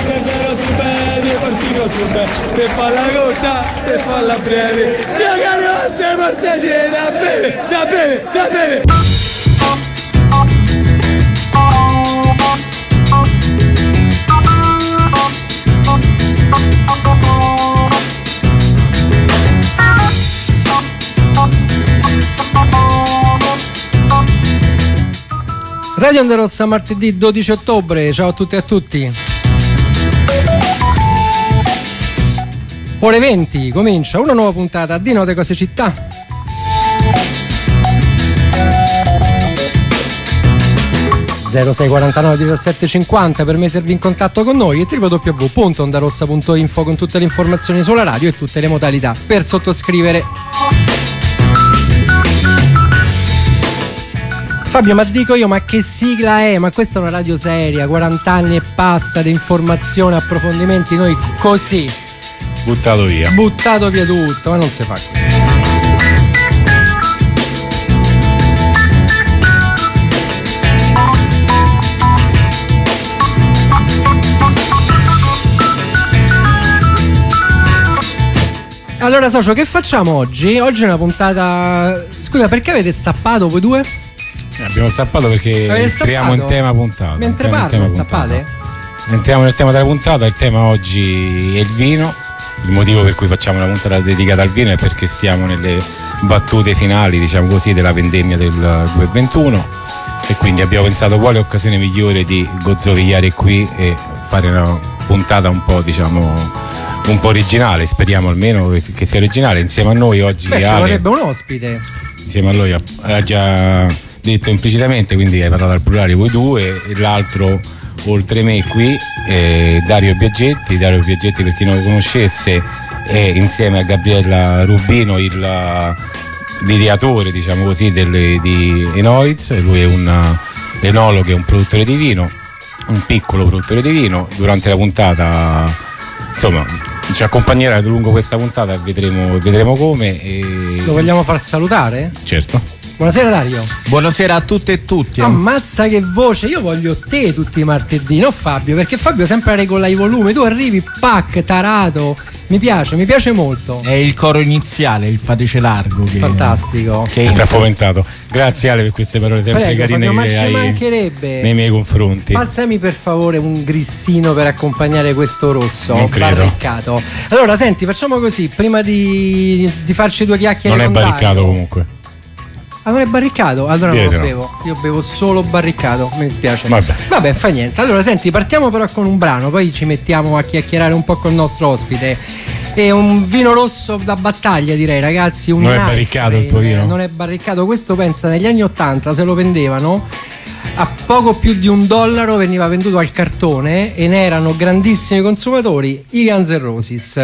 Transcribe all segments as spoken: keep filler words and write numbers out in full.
Perché si vede, partito su me, te fa la cotta, te fa la breve. Io che non sei mortacene, da bere, da bere, da bere. Radio Onda Rossa, martedì dodici ottobre, ciao a tutti e a tutti. Ore venti, comincia una nuova puntata di Note Cose Città. zero sei quarantanove diciassette cinquanta per mettervi in contatto con noi e w w w punto ondarossa punto info con tutte le informazioni sulla radio e tutte le modalità per sottoscrivere. Fabio, ma dico io, ma che sigla è? Ma questa è una radio seria, quaranta anni e passa di informazione, approfondimenti, noi così buttato via buttato via tutto, ma non si fa così. Allora socio, che facciamo oggi? Oggi è una puntata... Scusa, perché avete stappato voi due? Abbiamo stappato perché entriamo in tema puntata. Mentre parlo, stappate? Entriamo nel tema della puntata. Il tema oggi è il vino. Il motivo per cui facciamo una puntata dedicata al vino è perché stiamo nelle battute finali, diciamo così, della vendemmia del duemilaventuno e quindi abbiamo pensato quale occasione migliore di gozzovigliare qui e fare una puntata un po', diciamo, un po' originale. Speriamo almeno che sia originale. Insieme a noi oggi Beh, ci Ale, vorrebbe un ospite. Insieme a lui ha già detto implicitamente, quindi hai parlato al plurale voi due, e l'altro oltre me qui è Dario Biaggetti. Dario Biaggetti, per chi non lo conoscesse, è insieme a Gabriella Rubino il l'ideatore, diciamo così, delle, di Enoiz. Lui è un enologo e un produttore di vino, un piccolo produttore di vino. Durante la puntata, insomma, ci accompagnerà lungo questa puntata e vedremo, vedremo come. E... Lo vogliamo far salutare? Certo. Buonasera Dario. Buonasera a tutte e tutti. Ammazza che voce, io voglio te tutti i martedì, non Fabio, perché Fabio sempre regola i volumi, tu arrivi, pac, tarato, mi piace, mi piace molto. È il coro iniziale, il fatece largo. Che, fantastico. Che ti ha fomentato. Grazie Ale per queste parole sempre Prego, carine Fabio, che ma hai ci mancherebbe. Nei miei confronti. Passami per favore un grissino per accompagnare questo rosso non credo. barriccato. Allora senti, facciamo così, prima di, di farci due chiacchiere. Non è con barricato Dario. comunque. Ah, non è barricato? Allora non Dietro. lo bevo. Io bevo solo barricato, mi dispiace. Vabbè. Vabbè, fa niente. Allora senti, partiamo però con un brano, poi ci mettiamo a chiacchierare un po' con il nostro ospite. È un vino rosso da battaglia, direi, ragazzi. Un Non è Night barricato Train. il tuo vino? Non è barricato. Questo pensa negli anni ottanta se lo vendevano a poco più di un dollaro, veniva venduto al cartone e ne erano grandissimi consumatori i Guns N' Roses.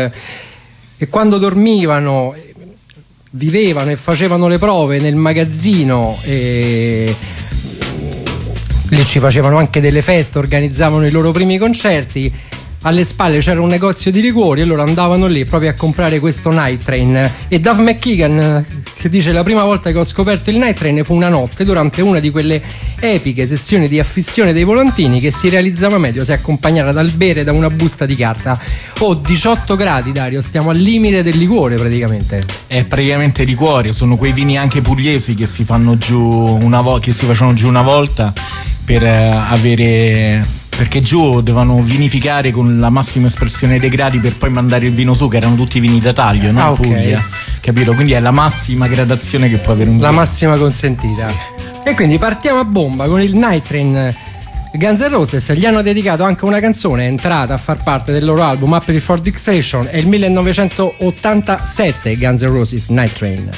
E quando dormivano, vivevano e facevano le prove nel magazzino, e lì ci facevano anche delle feste, organizzavano i loro primi concerti. Alle spalle c'era un negozio di liquori e loro andavano lì proprio a comprare questo Night Train. E Duff McKagan, che dice: la prima volta che ho scoperto il Night Train fu una notte durante una di quelle epiche sessioni di affissione dei volantini che si realizzava meglio se accompagnata dal bere da una busta di carta. Oh, diciotto gradi, Dario, stiamo al limite del liquore praticamente. È praticamente liquore, sono quei vini anche pugliesi che si fanno giù una volta, che si facevano giù una volta per eh, avere... perché giù dovevano vinificare con la massima espressione dei gradi per poi mandare il vino su, che erano tutti vini da taglio, non ah, okay. Puglia, capito? Quindi è la massima gradazione che può avere un la vino. massima consentita, sì. E quindi partiamo a bomba con il Night Train. Guns N' Roses gli hanno dedicato anche una canzone, è entrata a far parte del loro album Appetite for Destruction, è il millenovecentottantasette, Guns N' Roses Night Train.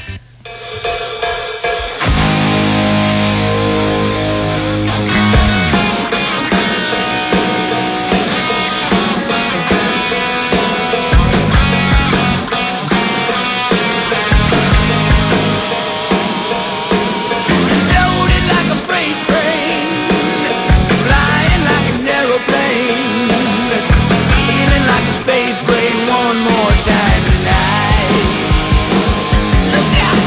Look out!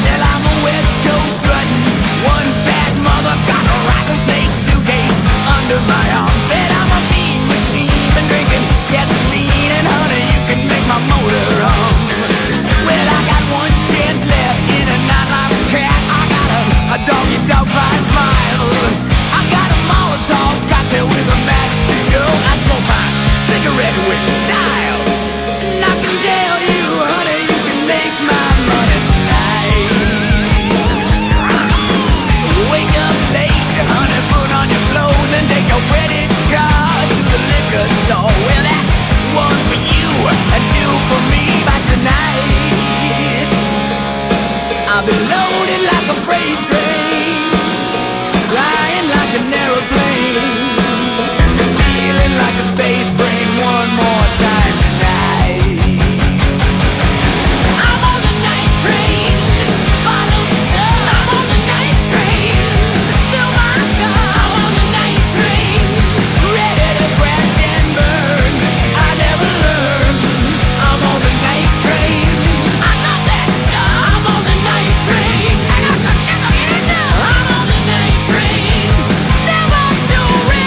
I'll be loaded like a freight train, flying like an aeroplane, feeling like a space brain one more time tonight. I'm on the night train, follow me slow. I'm on the night train, fill my cup. I'm on the night train, ready to crash and burn. I never learn. I'm on the night train, I love that stuff. I'm on the night train, I got to never get enough. I'm on the night train, never to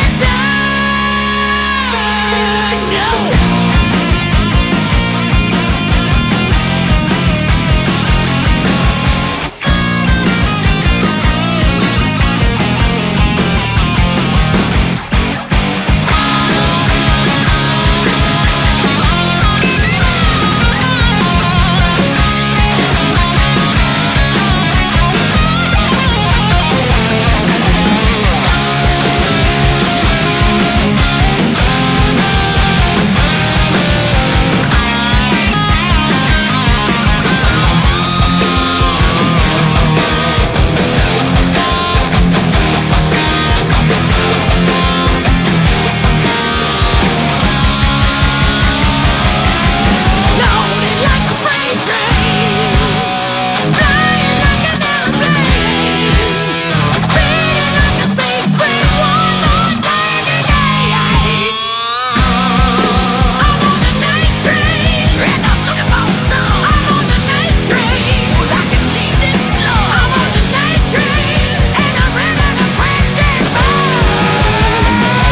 return. No. Loaded like a freight train, flying like an aeroplane, speeding like a space train one more time today. I'm on the night train, and I'm looking for some. I'm on the night train, so I can leave this slow. I'm on the night train, and I'm ready to crash and burn.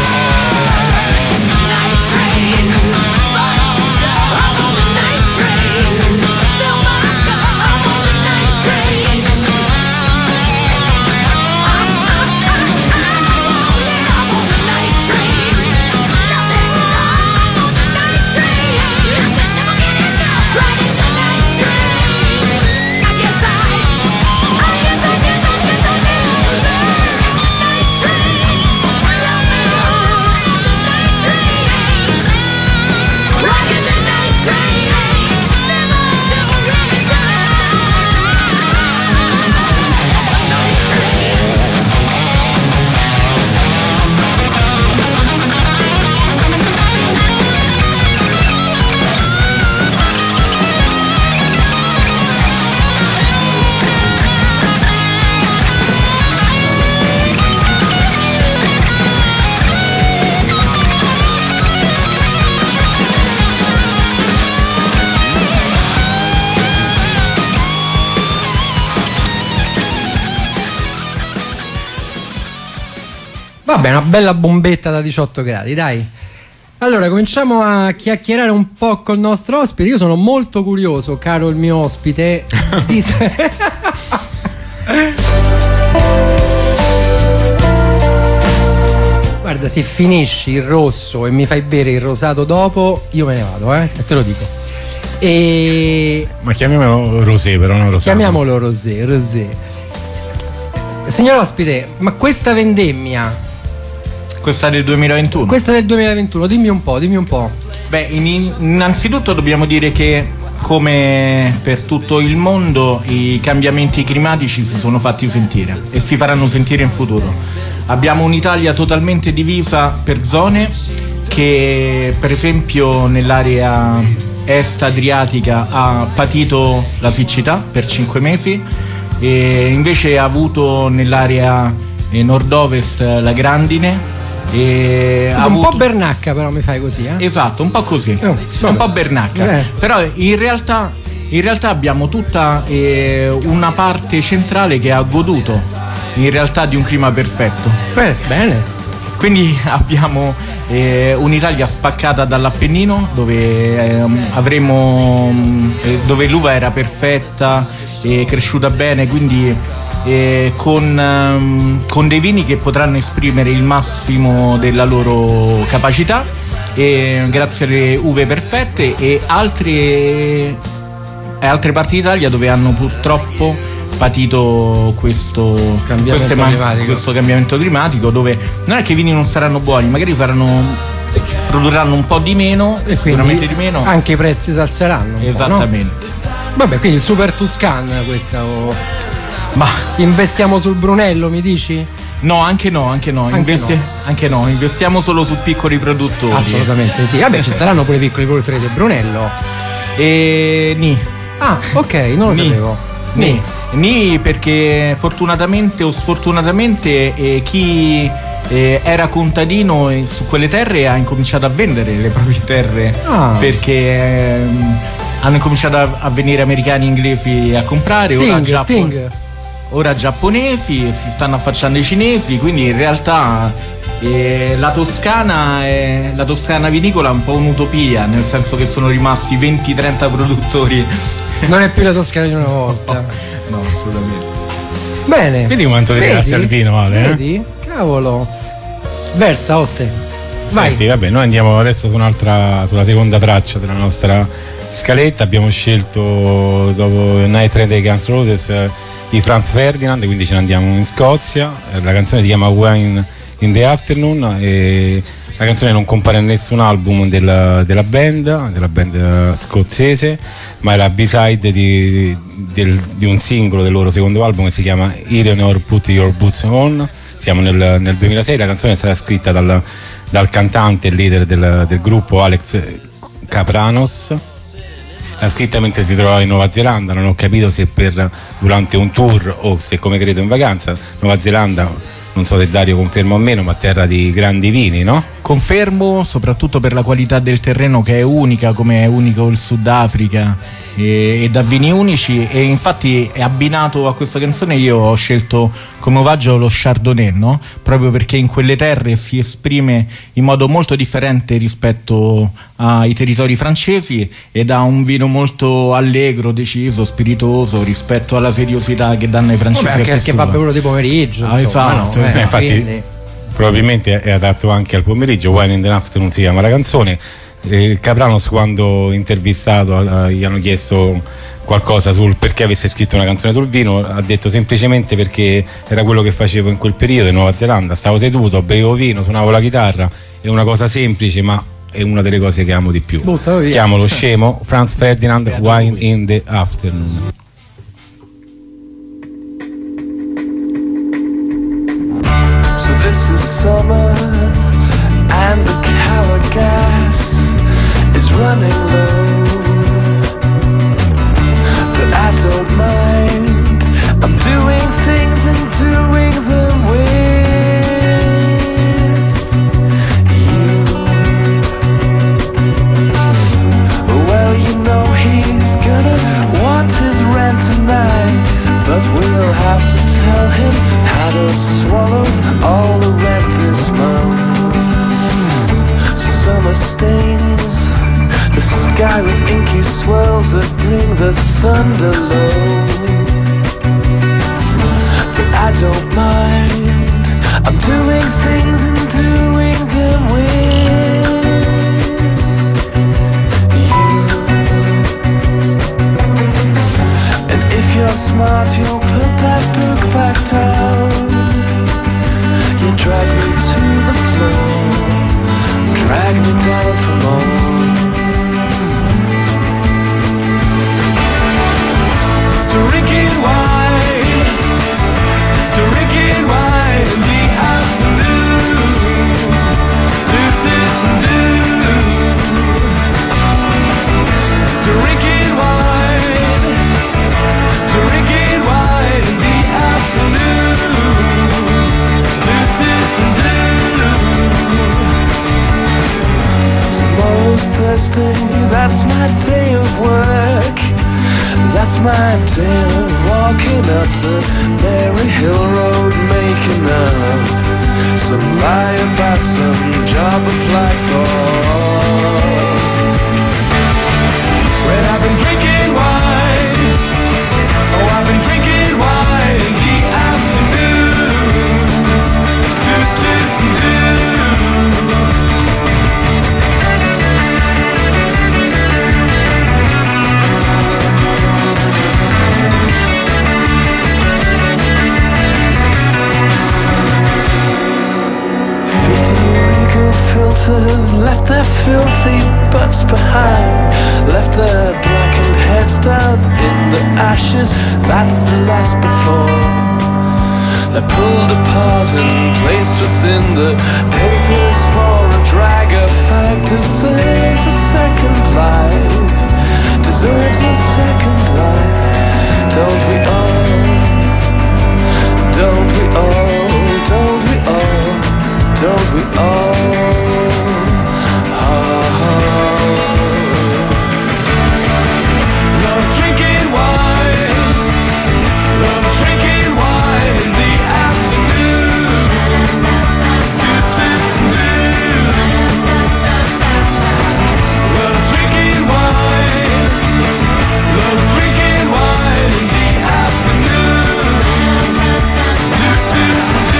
Night train, follow me slow. I'm on the night train, fill my cup. I'm on the night train. I'm, I'm, I'm, oh yeah, I'm on the night train. Nothing wrong. I'm on the night train. I can never get enough. Riding the night train. I guess I, I guess I guess I guess I never learn. Night train, love me on the night train. Riding the night train, never to return. Night train. Vabbè, una bella bombetta da diciotto gradi, dai. Allora, cominciamo a chiacchierare un po' col nostro ospite. Io sono molto curioso, caro il mio ospite, di... Guarda, se finisci il rosso e mi fai bere il rosato dopo, io me ne vado, eh, e te lo dico. E Ma chiamiamolo rosé, però non rosato. chiamiamolo rosé, rosé. Signor ospite, ma questa vendemmia, Questa del duemilaventuno. questa del duemilaventuno, dimmi un po', dimmi un po'. Beh, in- innanzitutto dobbiamo dire che, come per tutto il mondo, i cambiamenti climatici si sono fatti sentire e si faranno sentire in futuro. Abbiamo un'Italia totalmente divisa per zone, che per esempio nell'area est adriatica ha patito la siccità per cinque mesi, e invece ha avuto nell'area eh, nord-ovest la grandine. E ha un avuto... po' bernacca, però mi fai così, eh? Esatto, un po' così, Oh, un po' bernacca. Eh. Però in realtà, in realtà abbiamo tutta eh, una parte centrale che ha goduto in realtà di un clima perfetto. Bene, bene. Quindi abbiamo eh, un'Italia spaccata dall'Appennino, dove eh, avremo eh, dove l'uva era perfetta e cresciuta bene, quindi eh, con, ehm, con dei vini che potranno esprimere il massimo della loro capacità, e grazie alle uve perfette, e altre, e altre parti d'Italia dove hanno purtroppo patito questo Cambiamento queste man- climatico. questo cambiamento climatico, dove non è che i vini non saranno buoni, magari saranno produrranno un po' di meno, E sicuramente quindi di meno. anche i prezzi si alzeranno un po', no? Esattamente. Vabbè, quindi il Super Tuscan questo. Ma investiamo sul Brunello, mi dici? no, anche no, anche no, Anche Investi- no. anche no, investiamo solo su piccoli produttori. Assolutamente sì. Vabbè, ci staranno pure i piccoli produttori del Brunello. E ni. Ah, ok, non lo Ni. sapevo. Ni. Ni perché fortunatamente o sfortunatamente eh, chi eh, era contadino eh, su quelle terre ha incominciato a vendere le proprie terre Ah. perché ehm, hanno incominciato a, a venire americani e inglesi a comprare. ora, Sting, giappo- Sting. ora giapponesi, si stanno affacciando i cinesi, quindi in realtà eh, la Toscana è, la Toscana vinicola è un po' un'utopia, nel senso che sono rimasti venti trenta produttori. Non è più la Toscana di una volta. No, assolutamente. Bene. Vedi quanto ti Vedi? rimasti al vino, Ale, eh? Vedi? Cavolo. Versa, Oste. Vai. Senti, vabbè, noi andiamo adesso su un'altra, sulla seconda traccia della nostra scaletta. Abbiamo scelto dopo Night Train dei Guns N' Roses eh, di Franz Ferdinand, quindi ce ne andiamo in Scozia. Eh, la canzone si chiama Wine in the Afternoon e la canzone non compare in nessun album della, della band, della band eh, scozzese, ma è la B-side di, del, di un singolo del loro secondo album che si chiama Eleanor Put Your Boots On. Siamo nel, nel duemilasei, la canzone è stata scritta dal, dal cantante e leader del, del gruppo Alex Kapranos. L'ha scritta mentre si trovava in Nuova Zelanda, non ho capito se per durante un tour o se come credo in vacanza. Nuova Zelanda, non so se Dario conferma o meno, ma terra di grandi vini, no? Confermo, soprattutto per la qualità del terreno che è unica, come è unico il Sudafrica, e, e da vini unici. E infatti è abbinato a questa canzone, io ho scelto come omaggio lo Chardonnay, no? Proprio perché in quelle terre si esprime in modo molto differente rispetto ai territori francesi ed ha un vino molto allegro, deciso, spiritoso rispetto alla seriosità che danno ai francesi. Vabbè, anche a perché va questo. bevuto di pomeriggio. Ah, insomma, esatto, no? esatto. Eh, Infatti, quindi- probabilmente è adatto anche al pomeriggio. Wine in the Afternoon si chiama la canzone. eh, Capranos, quando intervistato, eh, gli hanno chiesto qualcosa sul perché avesse scritto una canzone sul vino, ha detto semplicemente perché era quello che facevo in quel periodo in Nuova Zelanda. Stavo seduto, bevevo vino, suonavo la chitarra. È una cosa semplice, ma è una delle cose che amo di più. Buttalo via. Chiamo lo scemo Franz Ferdinand, Wine in the Afternoon. So this is summer and the Cala gas is running low, but I don't mind. I'm doing things and doing them with you. Well, you know he's gonna want his rent tonight, but we'll have to tell him how to swallow all the rent this month. So summer stains the sky with inky swirls that bring the thunder low, but I don't mind. I'm doing things and doing them with you. And if you're smart, you'll put that book back down. You drag me to the floor, drag me down for more. Drinking wine, drinking wine in the afternoon. Do do do. Drinking wine, drinking wine in the afternoon. Do do do. Tomorrow's Thursday, that's my day of work. That's my day of walking up the Mary Hill Road, making up some lie about some job applied for. When I've been drinking wine, oh I've been drinking wine in the afternoon. Do do do. Fifty regal filters left their filthy that's the last before. They're pulled apart and placed within the papers for a drag. A fact deserves a second life, deserves a second life. Don't we all, don't we all, don't we all, don't we all? Ah, love drinking wine, love drinking wine in the afternoon. Do, do, do. Love drinking wine, love drinking wine in the afternoon. Do, do, do.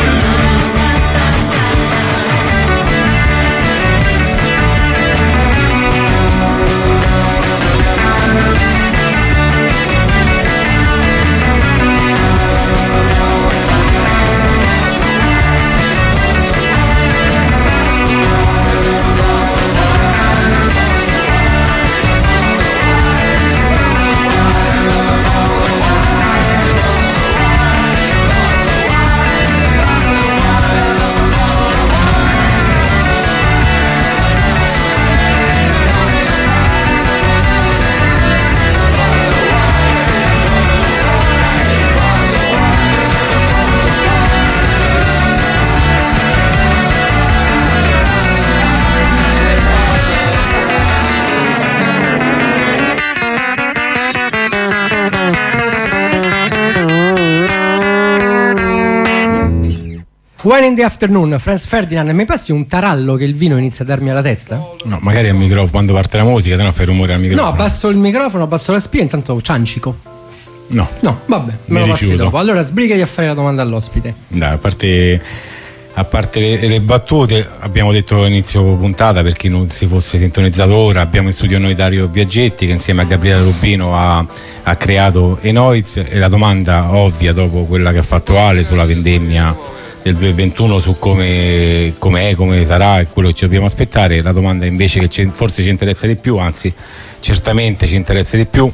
Wine in the Afternoon, Franz Ferdinand. Mi passi un tarallo che il vino inizia a darmi alla testa? No, magari al microfono quando parte la musica, se no fai rumore al microfono. No, abbasso il microfono, abbasso la spia, intanto ciancico. No. No, vabbè, me Mi lo passi rifiuto. dopo. Allora sbrigati a fare la domanda all'ospite. Dai, a parte, a parte le, le battute, abbiamo detto all'inizio puntata, per chi non si fosse sintonizzato ora, abbiamo in studio noi Dario Biaggetti che insieme a Gabriele Rubino ha, ha creato Enoiz, e la domanda ovvia dopo quella che ha fatto Ale sulla vendemmia del duemilaventuno, su come, come è, come sarà e quello che ci dobbiamo aspettare, la domanda invece che ci, forse ci interessa di più, anzi certamente ci interessa di più,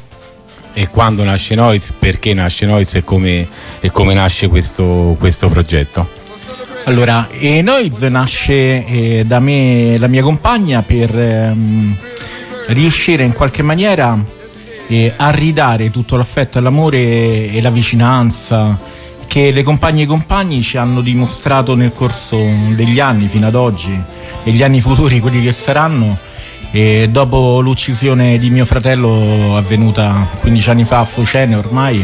è quando nasce Enoiz, perché nasce Enoiz e come, e come nasce questo, questo progetto. Allora, Enoiz nasce eh, da me e la mia compagna per ehm, riuscire in qualche maniera eh, a ridare tutto l'affetto e l'amore e la vicinanza che le compagne e i compagni ci hanno dimostrato nel corso degli anni fino ad oggi e gli anni futuri, quelli che saranno. E dopo l'uccisione di mio fratello avvenuta quindici anni fa a Focene ormai,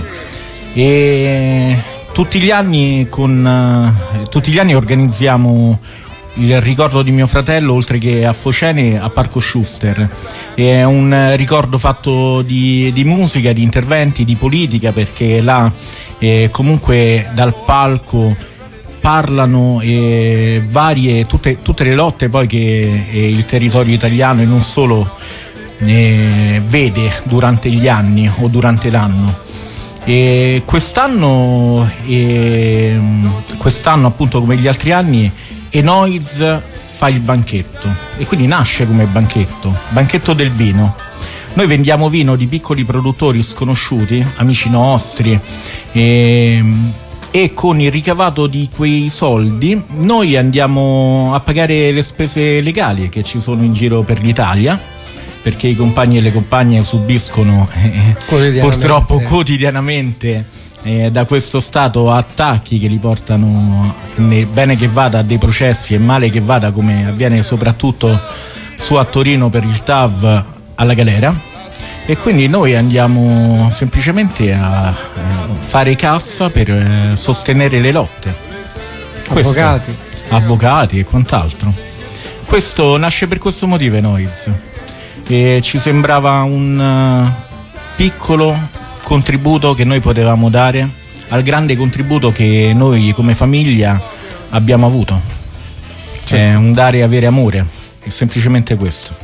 e tutti gli anni con eh, tutti gli anni organizziamo il ricordo di mio fratello, oltre che a Focene, a Parco Schuster. È un ricordo fatto di, di musica, di interventi, di politica, perché là eh, comunque dal palco parlano eh, varie, tutte, tutte le lotte poi che eh, il territorio italiano e non solo eh, vede durante gli anni o durante l'anno. E quest'anno, eh, quest'anno appunto come gli altri anni, Enoiz fa il banchetto, e quindi nasce come banchetto, banchetto del vino. Noi vendiamo vino di piccoli produttori sconosciuti, amici nostri, e, e con il ricavato di quei soldi noi andiamo a pagare le spese legali che ci sono in giro per l'Italia, perché i compagni e le compagne subiscono eh, Quotidianamente. purtroppo quotidianamente Eh, da questo stato attacchi che li portano, né, bene che vada, a dei processi e male che vada, come avviene soprattutto su a Torino per il T A V, alla galera. E quindi noi andiamo semplicemente a eh, fare cassa per eh, sostenere le lotte. Questo, Avvocati. avvocati e quant'altro. Questo nasce per questo motivo, Enoiz, e ci sembrava un uh, piccolo contributo che noi potevamo dare al grande contributo che noi come famiglia abbiamo avuto. Cioè un dare e avere amore, è semplicemente questo.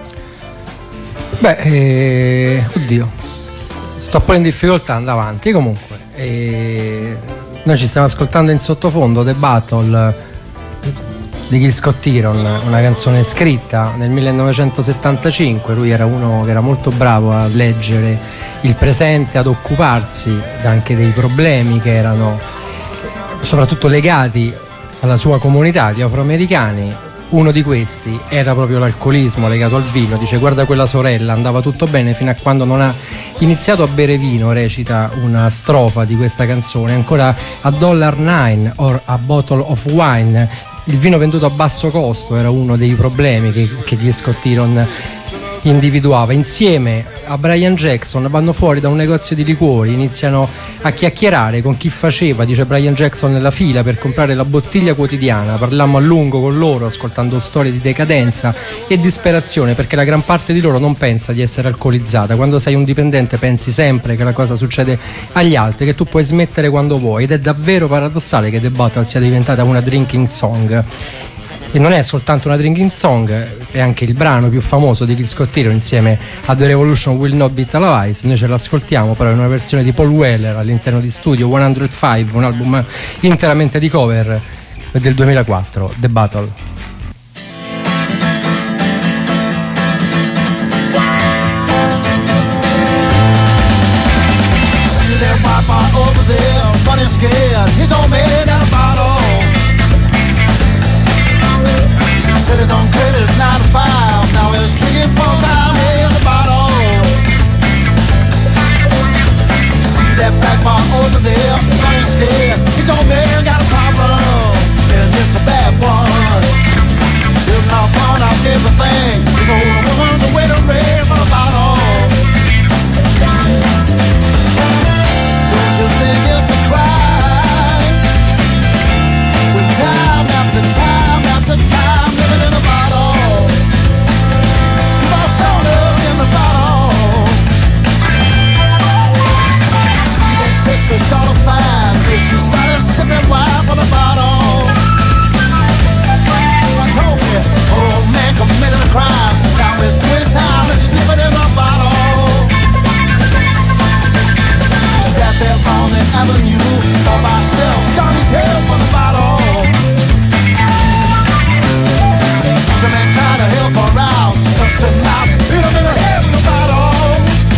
Beh, eh, oddio, sto un po' in difficoltà, andando avanti. Comunque, eh, noi ci stiamo ascoltando in sottofondo The Battle, di Gil Scott-Heron, una canzone scritta nel millenovecentosettantacinque. Lui era uno che era molto bravo a leggere il presente, ad occuparsi anche dei problemi che erano soprattutto legati alla sua comunità di afroamericani. Uno di questi era proprio l'alcolismo legato al vino. Dice: guarda quella sorella, andava tutto bene fino a quando non ha iniziato a bere vino, recita una strofa di questa canzone. Ancora a dollar nine or a bottle of wine, il vino venduto a basso costo era uno dei problemi che, che Gil Scott-Heron individuava. Insieme a Brian Jackson vanno fuori da un negozio di liquori, iniziano a chiacchierare con chi faceva, dice Brian Jackson, nella fila per comprare la bottiglia quotidiana. Parlammo a lungo con loro, ascoltando storie di decadenza e disperazione, perché la gran parte di loro non pensa di essere alcolizzata. Quando sei un dipendente pensi sempre che la cosa succede agli altri, che tu puoi smettere quando vuoi, ed è davvero paradossale che The Battle sia diventata una drinking song. E non è soltanto una drinking song, è anche il brano più famoso di Gil Scott-Heron insieme a The Revolution Will Not Be Televised. Noi ce l'ascoltiamo però in una versione di Paul Weller all'interno di Studio centocinque, un album interamente di cover del duemilaquattro, The Battle. Said it don't quit his nine to five. Now he's drinking full time in the bottle. See that black bar over there, running scared. His old man got a problem, and it's a bad one. He'll now pawn out everything. His old woman's a waiting red for the bottle. Don't you think it's a crime? When time after time after time living in the bottle, you've all shown up in the bottle. See that sister short of fine till she started sipping wine from the bottle. She told me, oh man committed a crime. Now it's twin time and she's living in the bottle. She sat there on the avenue all by herself, shot his head from the bottle. Some man trying to help her out, she touched him out, hit him in the head with a bottle.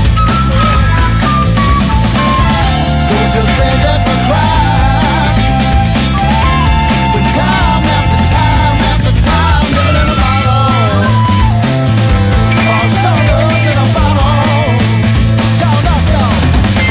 Don't you think that's a crime? When time after time after time living in a bottle, oh, showed up in a bottle, showed up, y'all.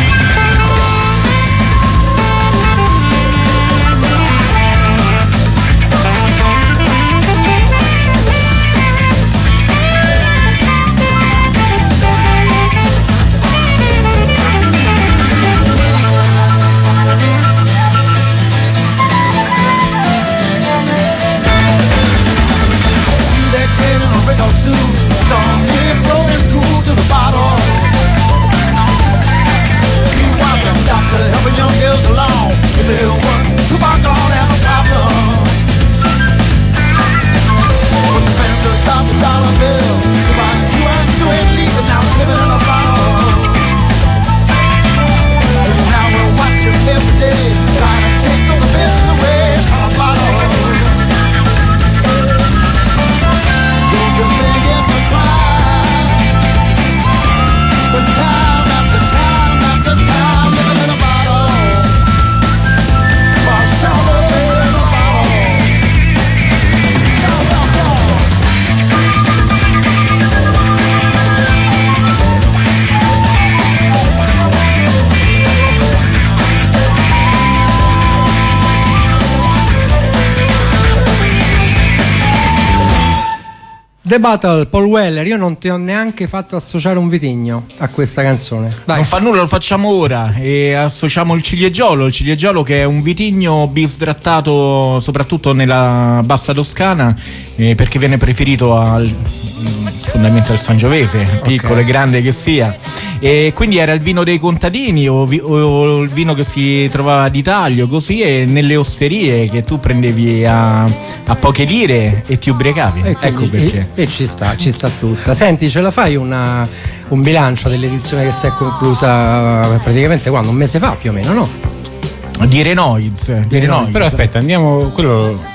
Suit, don't give blow his cool to the bottle. He was a doctor helping young girls along. If they were too far gone, have a problem. When the fender stopped the dollar bill, she was you and you ain't leaving, now it's living in a bottle. Cause now we're watching every day, trying to chase all the bitches away from a bottle. Don't you think it's a crime? But time after time after time living in a bottle. Well, show up in a bottle. Show up, y'all. The Battle, Paul Weller. Io non ti ho neanche fatto associare un vitigno a questa canzone. Dai. Non fa nulla, lo facciamo ora e associamo il ciliegiolo, il ciliegiolo che è un vitigno bistrattato soprattutto nella bassa Toscana, eh, perché viene preferito al fondamentalmente al Sangiovese, piccolo okay. e grande che sia, e quindi era il vino dei contadini o, vi, o il vino che si trovava di taglio così, e nelle osterie che tu prendevi a, a poche lire e ti ubriacavi, e ecco perché. E, e ci sta, ci sta tutta. Senti, ce la fai una, un bilancio dell'edizione che si è conclusa praticamente quando? Un mese fa più o meno, no? Di Renoiz, di Renoiz. Però aspetta, andiamo quello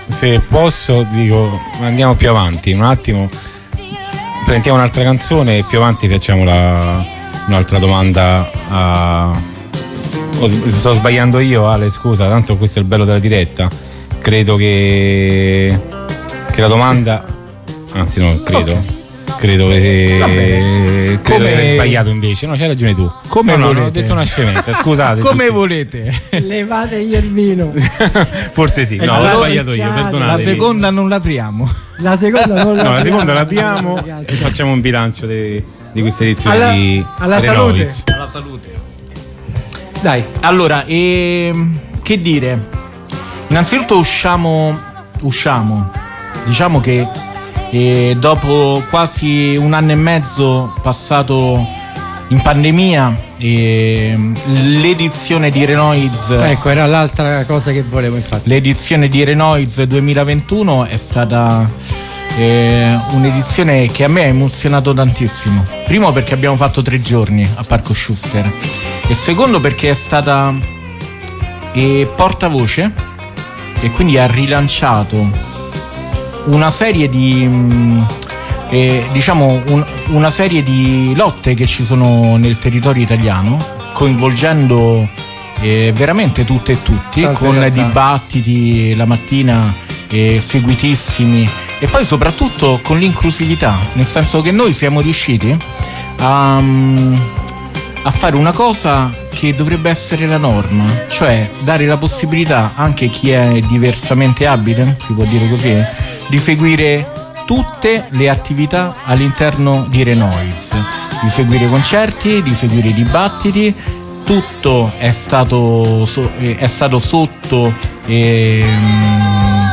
se posso dico andiamo più avanti un attimo, prendiamo un'altra canzone e più avanti facciamo la, un'altra domanda a... oh, sto sbagliando io, Ale, scusa, tanto questo è il bello della diretta. Credo che che la domanda, anzi no, credo okay. credo che credo Come... di aver sbagliato invece. No, c'hai ragione tu. Come no, volete? No, ho detto una scemenza, scusate. Come tutti. volete? Levategli il vino. Forse sì, no, allora, l'ho sbagliato io, perdonate. La seconda non l'apriamo. La seconda non la No, la seconda l'abbiamo, l'abbiamo ragazzi. e facciamo un bilancio di, di questa edizione Alla- di alla Renoviz. salute. Alla salute. Dai, Allora, ehm, che dire? Innanzitutto usciamo, usciamo. Diciamo che eh, dopo quasi un anno e mezzo passato in pandemia, ehm, l'edizione di Renoiz, ecco, era l'altra cosa che volevo, infatti. l'edizione di Renoiz duemilaventuno è stata eh, un'edizione che a me ha emozionato tantissimo. Primo perché abbiamo fatto tre giorni a Parco Schuster e secondo perché è stata eh, portavoce e quindi ha rilanciato una serie di mh, eh, diciamo un, una serie di lotte che ci sono nel territorio italiano, coinvolgendo eh, veramente tutte e tutti, Tante con realtà. dibattiti la mattina eh, seguitissimi e poi soprattutto con l'inclusività, nel senso che noi siamo riusciti a, a fare una cosa che dovrebbe essere la norma, cioè dare la possibilità anche a chi è diversamente abile, si può dire così, di seguire tutte le attività all'interno di Renoiz, di seguire concerti, di seguire dibattiti. Tutto è stato, so- è stato sotto ehm,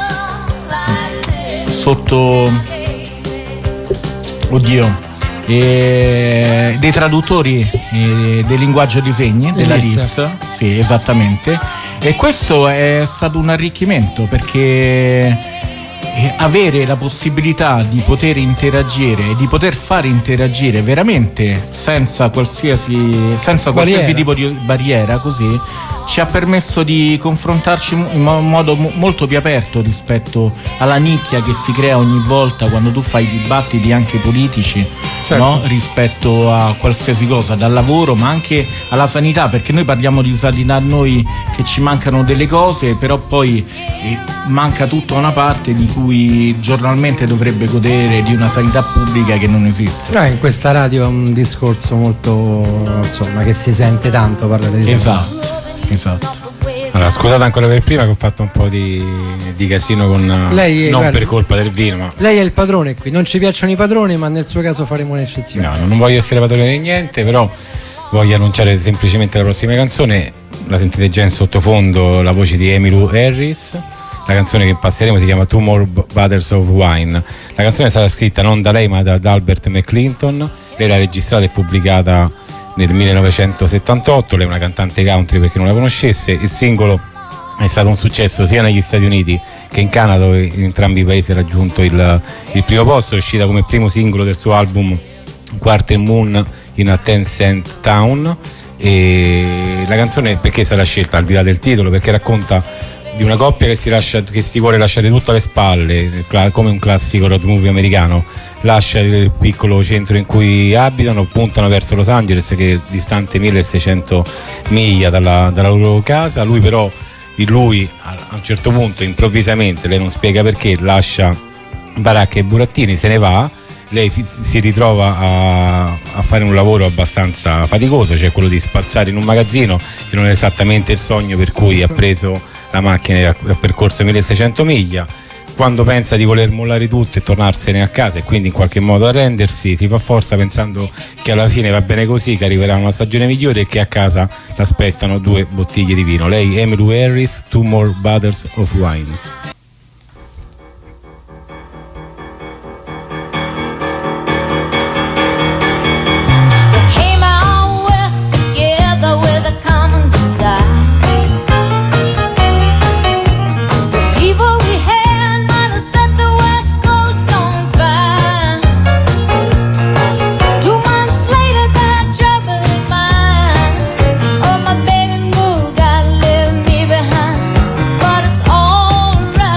sotto oddio eh, dei traduttori eh, del linguaggio di segni della L I S. L I S, sì, esattamente, e questo è stato un arricchimento perché e avere la possibilità di poter interagire e di poter fare interagire veramente senza qualsiasi senza qualsiasi Barriera. tipo di barriera, così ci ha permesso di confrontarci in mo- modo mo- molto più aperto rispetto alla nicchia che si crea ogni volta quando tu fai dibattiti anche politici, Certo. no? Rispetto a qualsiasi cosa, dal lavoro ma anche alla sanità, perché noi parliamo di sanità, noi che ci mancano delle cose, però poi eh, manca tutta una parte di cui giornalmente dovrebbe godere di una sanità pubblica che non esiste. Eh, in questa radio è un discorso molto, insomma, che si sente tanto parlare di Esatto, esatto. Allora, scusate ancora per prima che ho fatto un po' di, di casino con Lei, non guarda, per colpa del vino, ma Lei è il padrone qui, non ci piacciono i padroni, ma nel suo caso faremo un'eccezione. no, non voglio essere padrone di niente, però voglio annunciare semplicemente la prossima canzone. La sentite già in sottofondo, la voce di Emmylou Harris. La canzone che passeremo si chiama Two More Bottles of Wine. La canzone è stata scritta non da lei ma da, da Albert McClinton. Lei l'ha registrata e pubblicata nel millenovecentosettantotto. Lei è una cantante country, per chi non la conoscesse. Il singolo è stato un successo sia negli Stati Uniti che in Canada, dove in entrambi i paesi ha raggiunto il, il primo posto. È uscita come primo singolo del suo album Quarter Moon in a Ten Cent Town. E la canzone perché è stata scelta, al di là del titolo, perché racconta di una coppia che si lascia, che si vuole lasciare tutto alle spalle, come un classico road movie americano. Lascia il piccolo centro in cui abitano, puntano verso Los Angeles, che è distante milleseicento miglia dalla, dalla loro casa. Lui però, lui a un certo punto improvvisamente, lei non spiega perché, lascia baracca e burattini, se ne va. Lei si ritrova a, a fare un lavoro abbastanza faticoso, cioè quello di spazzare in un magazzino, che non è esattamente il sogno per cui ha preso la macchina e ha percorso milleseicento miglia. Quando pensa di voler mollare tutto e tornarsene a casa e quindi in qualche modo arrendersi, si fa forza pensando che alla fine va bene così, che arriverà una stagione migliore e che a casa l'aspettano due bottiglie di vino. Lei, Emmylou Harris, Two More Bottles of Wine. But it's all right.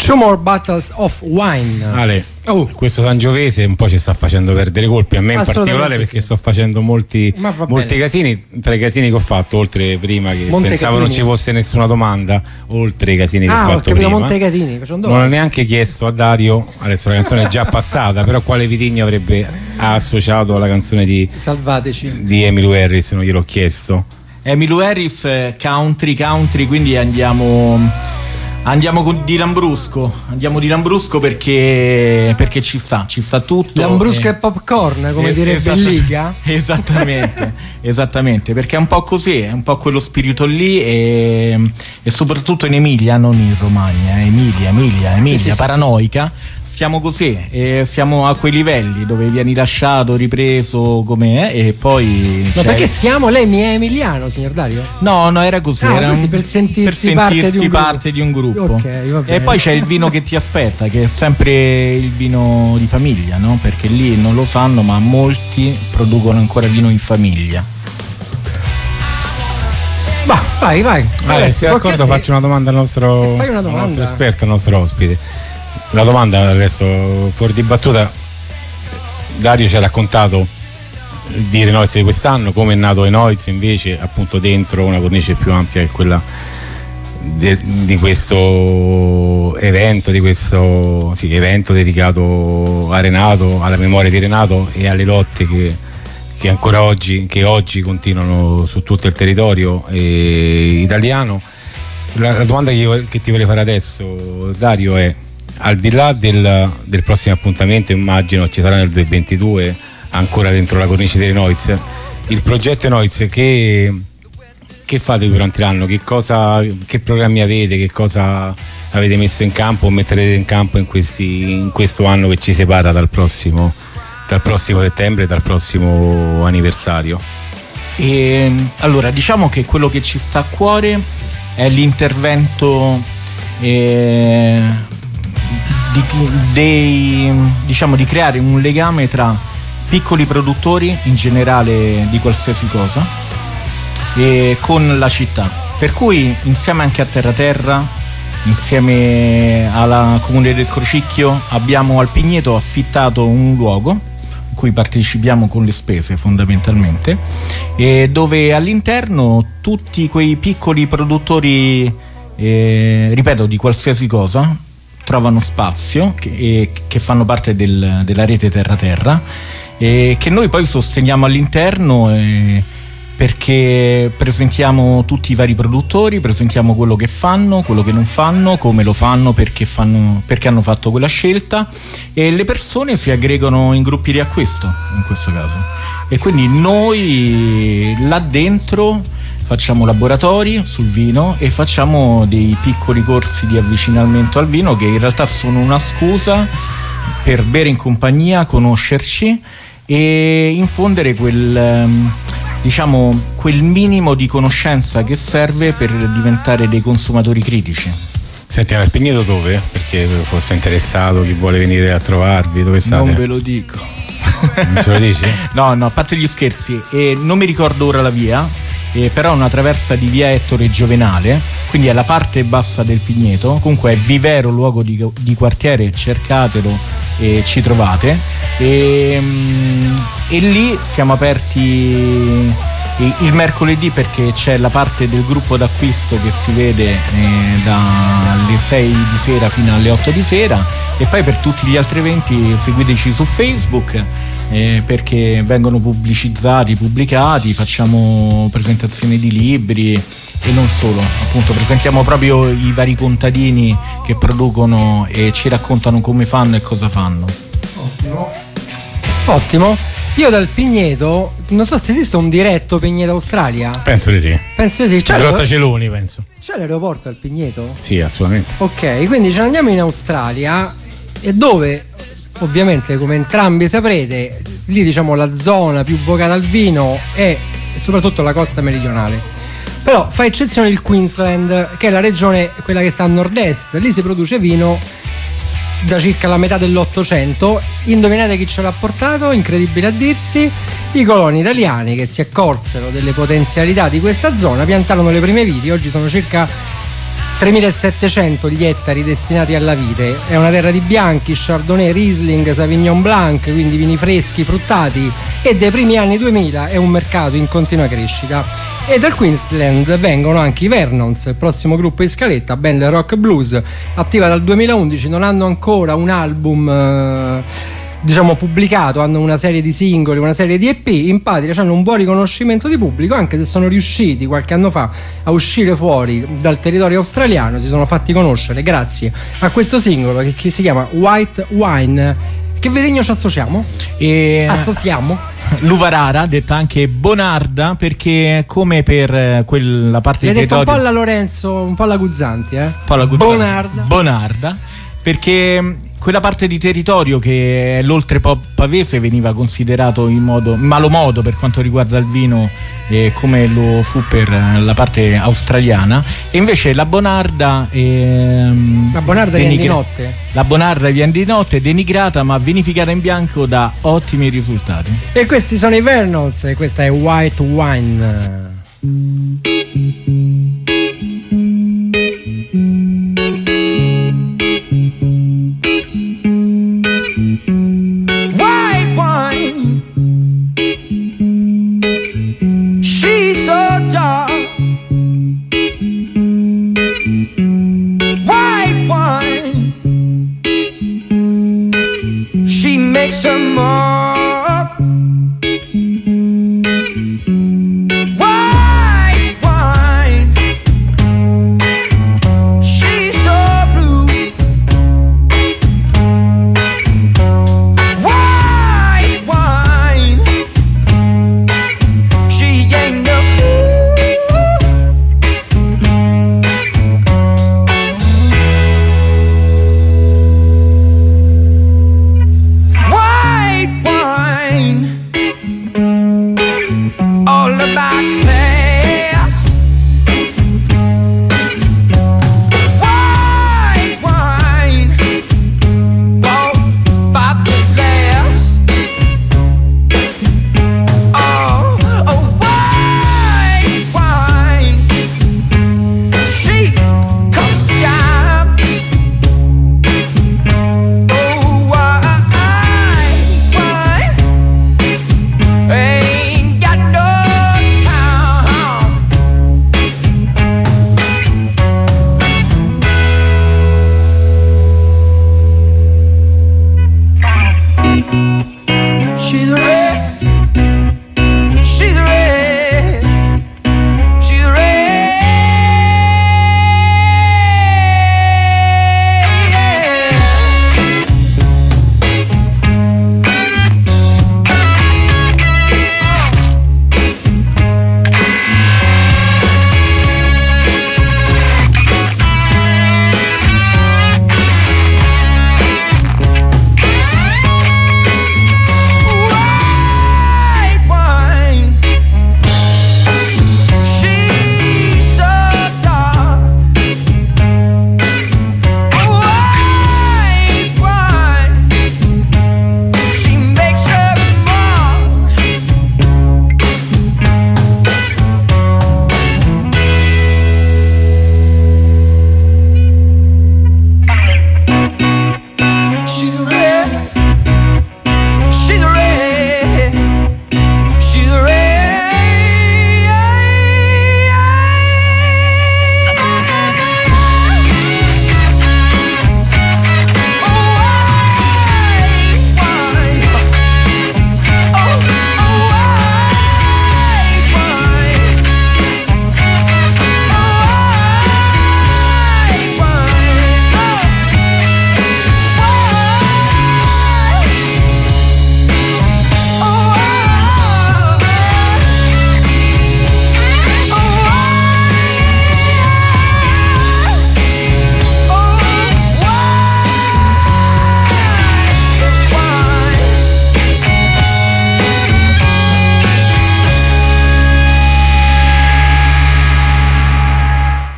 Two More Bottles of Wine. Ale, Oh. questo Sangiovese un po' ci sta facendo perdere colpi a me in particolare, perché sì. sto facendo molti, Ma va molti bene. casini. Tra i casini che ho fatto, oltre prima che Montecatini. pensavo non ci fosse nessuna domanda, oltre i casini che Ah, ho ho fatto capito, prima, Montecatini, facendo non ho neanche chiesto a Dario, adesso la canzone è già passata, però quale vitigno avrebbe associato alla canzone di, Salvateci. di Emmylou Harris, non gliel'ho chiesto. Emmylou Harris, eh, country, country, quindi andiamo andiamo con di Lambrusco, andiamo di Lambrusco perché perché ci sta, ci sta tutto. Lambrusco eh, e popcorn, come eh, direbbe esatta- Liga. Esattamente, esattamente, perché è un po' così, è un po' quello spirito lì e, e soprattutto in Emilia, non in Romagna, eh, Emilia, Emilia, Emilia, sì, sì, paranoica. Siamo così, e siamo a quei livelli dove vieni lasciato, ripreso com'è e poi Ma c'è- perché siamo? Lei mi è emiliano, signor Dario? No, no, era così, Ah, era così, un- per sentirsi per parte di un sentirsi gruppo. parte di un gruppo. Ok, va bene. E poi c'è il vino che ti aspetta, che è sempre il vino di famiglia, no? Perché lì non lo sanno, ma molti producono ancora vino in famiglia. Va, vai, vai. Vale, Adesso, sei d'accordo? tocca a te. Faccio una domanda al nostro, Fai una al domanda. nostro esperto, al nostro ospite. La domanda adesso fuori di battuta. Dario ci ha raccontato di Renoiz di quest'anno, come è nato Renoiz invece appunto dentro una cornice più ampia che quella de, di questo evento, di questo sì, evento dedicato a Renato, alla memoria di Renato e alle lotte che, che ancora oggi, che oggi continuano su tutto il territorio eh, italiano. La, la domanda che, io, che ti volevo fare adesso, Dario, è: al di là del, del prossimo appuntamento, immagino ci sarà nel duemilaventidue, ancora dentro la cornice di Renoiz, il progetto Renoiz, che, che fate durante l'anno? Che cosa, che programmi avete? Che cosa avete messo in campo o metterete in campo in, questi, in questo anno che ci separa dal prossimo, dal prossimo settembre, dal prossimo anniversario? E allora diciamo che quello che ci sta a cuore è l'intervento eh, di, dei, diciamo di creare un legame tra piccoli produttori in generale di qualsiasi cosa e con la città, per cui insieme anche a Terra Terra, insieme alla Comune del Crocicchio, abbiamo al Pigneto affittato un luogo in cui partecipiamo con le spese fondamentalmente, e dove all'interno tutti quei piccoli produttori eh, ripeto di qualsiasi cosa trovano spazio, che, e, che fanno parte del, della rete Terra Terra, e che noi poi sosteniamo all'interno, eh, perché presentiamo tutti i vari produttori, presentiamo quello che fanno, quello che non fanno, come lo fanno, perché, fanno, perché hanno fatto quella scelta, e le persone si aggregano in gruppi di acquisto in questo caso, e quindi noi là dentro facciamo laboratori sul vino e facciamo dei piccoli corsi di avvicinamento al vino, che in realtà sono una scusa per bere in compagnia, conoscerci e infondere quel, diciamo, quel minimo di conoscenza che serve per diventare dei consumatori critici. Senti, ma il Pigneto dove? Perché fosse interessato, chi vuole venire a trovarvi, dove state? Non ve lo dico. Non ce lo dici? No, no, a parte gli scherzi, e non mi ricordo ora la via, eh, però è una traversa di via Ettore Giovenale, quindi è la parte bassa del Pigneto. Comunque è Vivero, luogo di, di quartiere, cercatelo e ci trovate, e, mm, e lì siamo aperti il mercoledì, perché c'è la parte del gruppo d'acquisto che si vede eh, dalle sei di sera fino alle otto di sera, e poi per tutti gli altri eventi seguiteci su Facebook, eh, perché vengono pubblicizzati, pubblicati, facciamo presentazioni di libri e non solo, appunto presentiamo proprio i vari contadini che producono e ci raccontano come fanno e cosa fanno. Ottimo. Ottimo. Io dal Pigneto, non so se esiste un diretto Pigneto Australia. Penso di sì. Penso di sì. C'è, Grotta l'aer- Celoni, penso. c'è l'aeroporto al Pigneto? Sì, assolutamente. Ok, quindi ce ne andiamo in Australia, e dove ovviamente, come entrambi saprete, lì diciamo la zona più vocata al vino è soprattutto la costa meridionale. Però fa eccezione il Queensland, che è la regione, quella che sta a nord-est. Lì si produce vino da circa la metà dell'Ottocento. Indovinate chi ce l'ha portato? Incredibile a dirsi, i coloni italiani, che si accorsero delle potenzialità di questa zona, piantarono le prime viti. Oggi sono circa tremilasettecento gli ettari destinati alla vite. È una terra di bianchi, Chardonnay, Riesling, Sauvignon Blanc, quindi vini freschi, fruttati, e dai primi anni duemila è un mercato in continua crescita. E dal Queensland vengono anche i Vernons, il prossimo gruppo in scaletta, band rock blues, attiva dal duemilaundici, non hanno ancora un album eh, diciamo pubblicato, hanno una serie di singoli, una serie di E P, in patria hanno un buon riconoscimento di pubblico, anche se sono riusciti qualche anno fa a uscire fuori dal territorio australiano, si sono fatti conoscere grazie a questo singolo che, che si chiama White Wine. Che vedigno ci associamo? E Associamo l'uva rara, detta anche bonarda, perché come per quella parte L'hai di detto territorio, un po' alla Lorenzo, un po' alla Guzzanti, eh? un po' alla Guzzanti. Bonarda. Bonarda, perché quella parte di territorio che è l'oltre pavese veniva considerato in modo in malo modo per quanto riguarda il vino, eh, come lo fu per la parte australiana, e invece la bonarda ehm, La bonarda viene di notte. la bonarda viene di notte, denigrata ma vinificata in bianco da ottimi risultati. E questi sono i Vernons e questa è White Wine. White wine, she's so dark. White wine, she makes a mark. White wine, she's so blue. White wine, she ain't no white wine, all about class. White wine, all about the glass. Oh, oh, white wine, she comes down. Oh, white wine ain't got no town.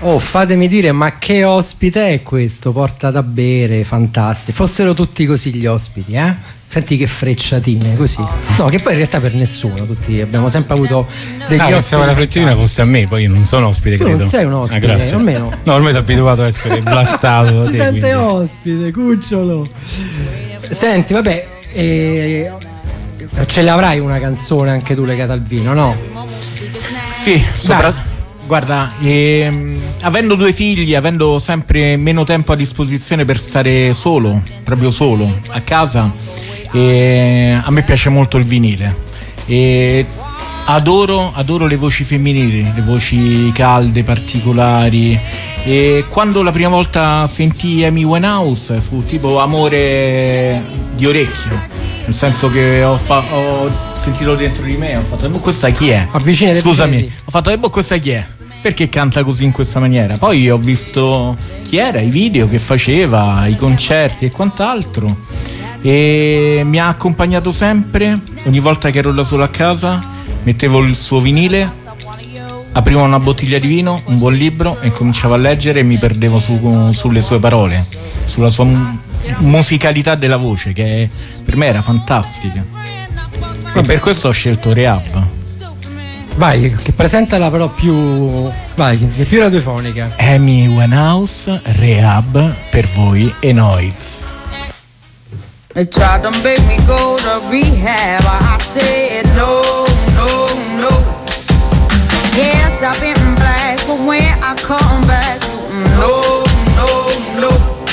Oh, fatemi dire, ma che ospite è questo? Porta da bere, fantastico. Fossero tutti così gli ospiti, eh? Senti che frecciatine, così. No, che poi in realtà per nessuno, tutti abbiamo sempre avuto degli Ah, ospiti. pensavo la frecciatina fosse a me, poi io non sono ospite, Tu credo. non sei un ospite, Ah, grazie. almeno. No, ormai sono abituato a essere blastato da Si te, sente quindi. ospite, cucciolo. Senti, vabbè, eh, ce l'avrai una canzone anche tu legata al vino, no? Sì, sopra- guarda, ehm, avendo due figli, avendo sempre meno tempo a disposizione per stare solo, proprio solo, a casa, eh, a me piace molto il vinile. E adoro, adoro le voci femminili, le voci calde, particolari. E quando la prima volta sentii Amy Winehouse fu tipo amore di orecchio. Nel senso che ho, fa- ho sentito dentro di me, ho fatto, e boh, questa chi è? Avvicina dei Scusami, piedi. ho fatto, e boh, questa chi è? Perché canta così in questa maniera? Poi ho visto chi era, i video che faceva, i concerti e quant'altro. E mi ha accompagnato sempre, ogni volta che ero da solo a casa, mettevo il suo vinile, aprivo una bottiglia di vino, un buon libro e cominciavo a leggere e mi perdevo su- sulle sue parole, sulla sua mu- musicalità della voce, che per me era fantastica. E per questo ho scelto Rehab. Vai, che presentala però più. Vai, che più radiofonica. Amy Winehouse, Rehab, per voi e Noiz. They tried to make me go to rehab. I said no, no, no. Yes, I've been black, but when I come back, no, no, no.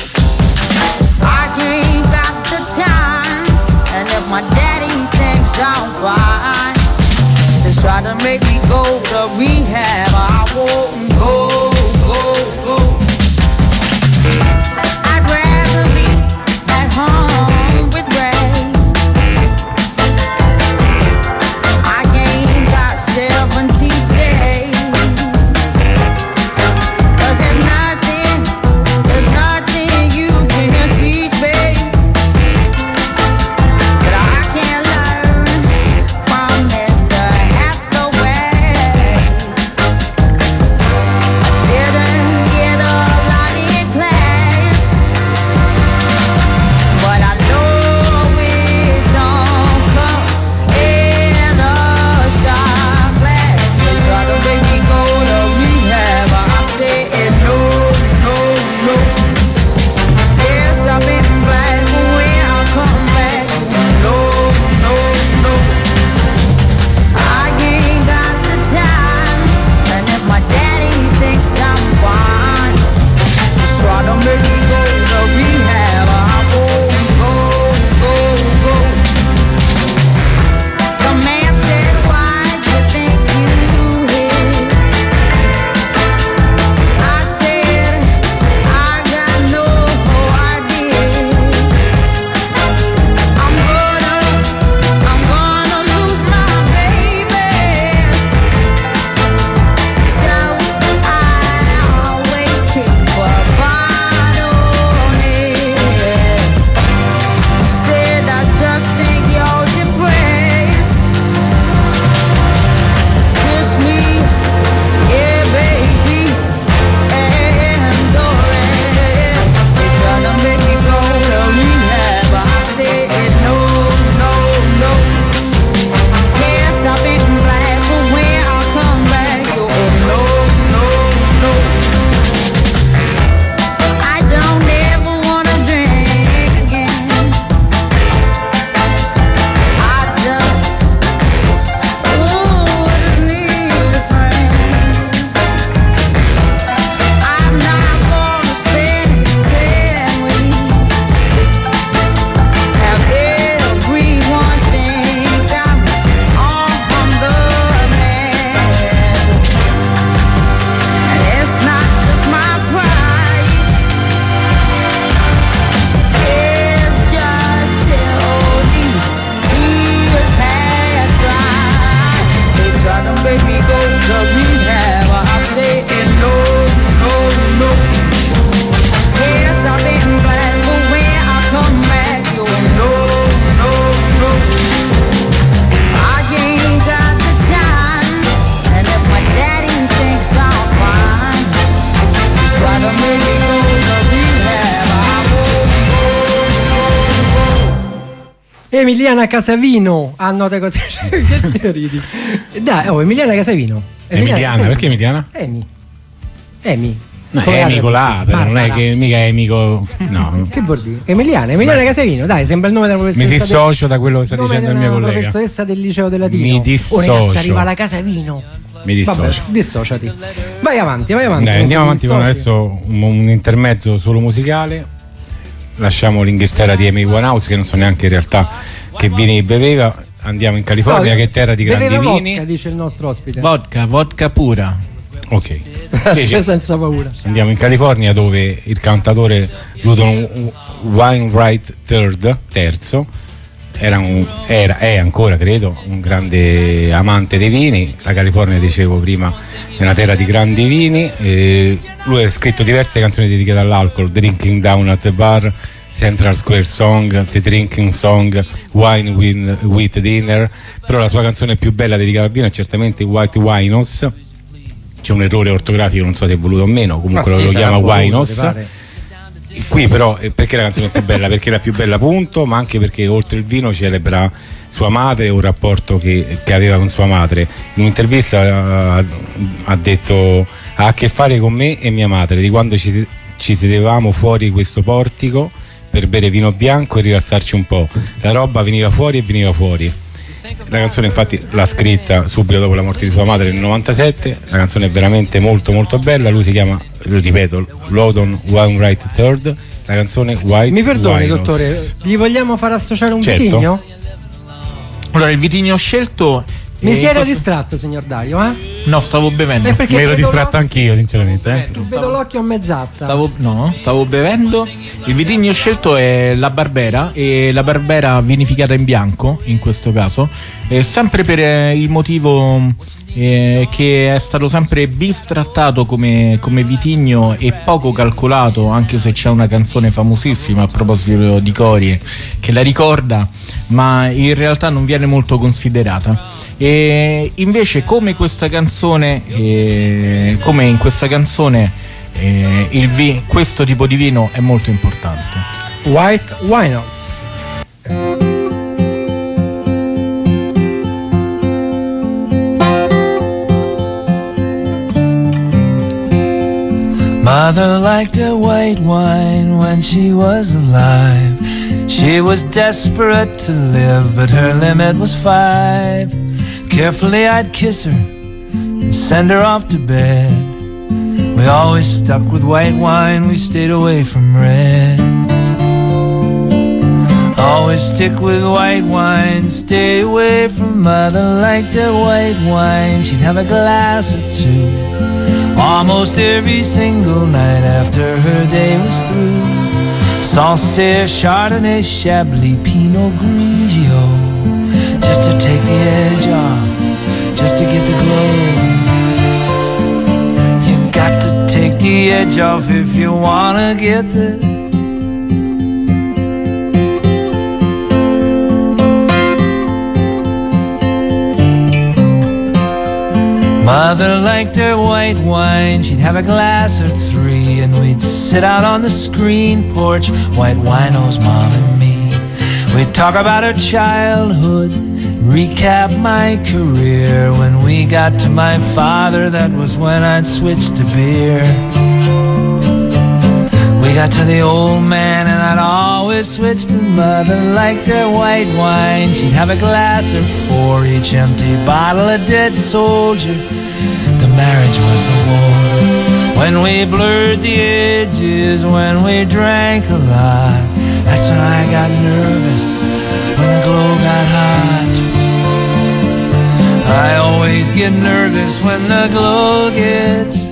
I ain't got the time, and if my daddy thinks I'm fine, they try to make me go to rehab. I won't go, go, go. I'd rather be at home with Ray. I ain't got seventy days. 'Cause there's nothing, there's nothing you can teach me that I can't learn from Mister Hathaway. Didn't get a lot in class, but I know it don't come in a shot glass. They try to make me go to rehab, I said no, no, no. Yes, I've been black, but when I come back, no, no, no. I ain't got the time, and if my daddy thinks I'm fine, just try to make me go to rehab. I won't go, go, go. The man said, why do you think you hit? I said, I got no idea. I'm gonna, I'm gonna lose my baby. So I always keep a bottle on it. You said I just think you're depressed. Dish me, yeah, baby, and go ahead. They try to make me go to rehab, I said no, no, no. Yes, I've been black, but when I come back, you no, no, no. I don't ever wanna drink again. I just, ooh, I just need a friend. I'm not gonna spend ten weeks. Have everyone think I'm on the man. And it's not just my pride. It's just till these tears have dried. They try to make me go to rehab. I say no, no, no. Yes, I've been black, but when I come back, you no, no, no. I ain't got the time, and if my daddy thinks I'm fine, Emiliana Casavino. Ah, no, te cose. Che te ridi? Dai, oh, Emiliana Casavino. Emiliana, Casavino. perché Emiliana? Emi. Emi. No, Come è altre amico là, cose. però non è Barbara. che mica è amico. No. Che vuol dire? Emiliana, Emiliana Beh. Casavino, dai, sembra il nome della Mi professoressa. dissocio da quello che sta nome dicendo il della mio collega. professoressa del liceo del latino. Mi dissocio. Oh, ragazzi, arriva la Casavino. Mi dissocio. Vabbè, dissociati. Vai avanti, vai avanti. Dai, andiamo Non avanti ti con dissoci. adesso un, un intermezzo solo musicale. Lasciamo l'Inghilterra di Amy Winehouse, che non so neanche in realtà che vini beveva. Andiamo in California, No, che è terra di grandi beveva vini. vodka, dice il nostro ospite. Vodka, vodka pura. Ok. Invece Senza paura. andiamo in California, dove il cantatore Ludon Wainwright terzo, terzo era, un, era è ancora credo un grande amante dei vini. La California, dicevo prima, è una terra di grandi vini. E lui ha scritto diverse canzoni dedicate all'alcol: Drinking Down at the Bar, Central Square Song, The Drinking Song, Wine with, with Dinner. Però la sua canzone più bella dedicata al vino è certamente White Winos. C'è un errore ortografico, non so se è voluto o meno, comunque Ma sì, lo sarà chiama voluto, Winos. ti pare? Qui però eh, perché la canzone è più bella? Perché è la più bella, punto, ma anche perché oltre il vino celebra sua madre, un rapporto che, che aveva con sua madre. In un'intervista ha, ha detto: ha a che fare con me e mia madre, di quando ci, ci sedevamo fuori questo portico per bere vino bianco e rilassarci un po'. La roba veniva fuori e veniva fuori. La canzone infatti l'ha scritta subito dopo la morte di sua madre nel novantasette. La canzone è veramente molto molto bella. Lui si chiama, lo ripeto, Ludon Wainwright terzo. La canzone White Mi perdoni, Winos. dottore, gli vogliamo far associare un Certo. vitigno? Allora, il vitigno scelto. Mi eh, si era questo- distratto, signor Dario, eh? No, stavo bevendo. Eh, perché Mi ero vedo distratto anch'io, sinceramente. Eh? l'occhio- Vedo l'occhio a mezz'asta. Stavo, no, stavo bevendo. Il vitigno scelto è la Barbera, e la Barbera vinificata in bianco in questo caso, eh, sempre per eh, il motivo eh, che è stato sempre bistrattato come, come vitigno e poco calcolato, anche se c'è una canzone famosissima a proposito di Corie che la ricorda, ma in realtà non viene molto considerata. E invece come questa canzone, eh, come in questa canzone, eh, il vi- questo tipo di vino è molto importante. White Winos. Mother liked her white wine when she was alive. She was desperate to live, but her limit was five. Carefully I'd kiss her and send her off to bed. We always stuck with white wine, we stayed away from red. Always stick with white wine, stay away from mother. Liked her white wine, she'd have a glass or two almost every single night after her day was through. Sancerre, Chardonnay, Chablis, Pinot Grigio, just to take the edge off, just to get the glow. You got to take the edge off if you wanna get the Mother liked her white wine, she'd have a glass or three, and we'd sit out on the screen porch, white winos, mom and me. We'd talk about her childhood, recap my career. When we got to my father, that was when I'd switch to beer. We got to the old man and I'd always switch to mother. Liked her white wine, she'd have a glass or four, each empty bottle a dead soldier. The marriage was the war. When we blurred the edges, when we drank a lot, that's when I got nervous, when the glow got hot. I always get nervous when the glow gets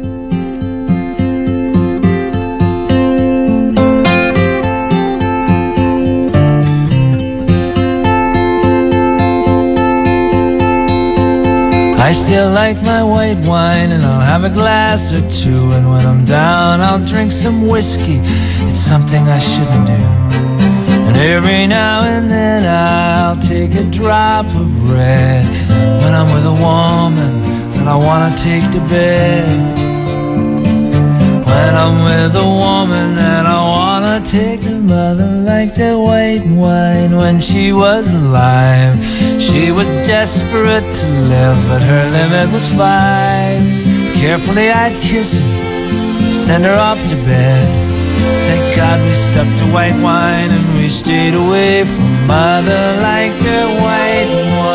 I still like my white wine, and I'll have a glass or two, and when I'm down I'll drink some whiskey. It's something I shouldn't do. And every now and then I'll take a drop of red when I'm with a woman that I wanna take to bed. When I'm with a woman that I wanna I take the mother like the white wine when she was alive. She was desperate to live, but her limit was five. Carefully I'd kiss her, send her off to bed. Thank God we stuck to white wine and we stayed away from mother like the white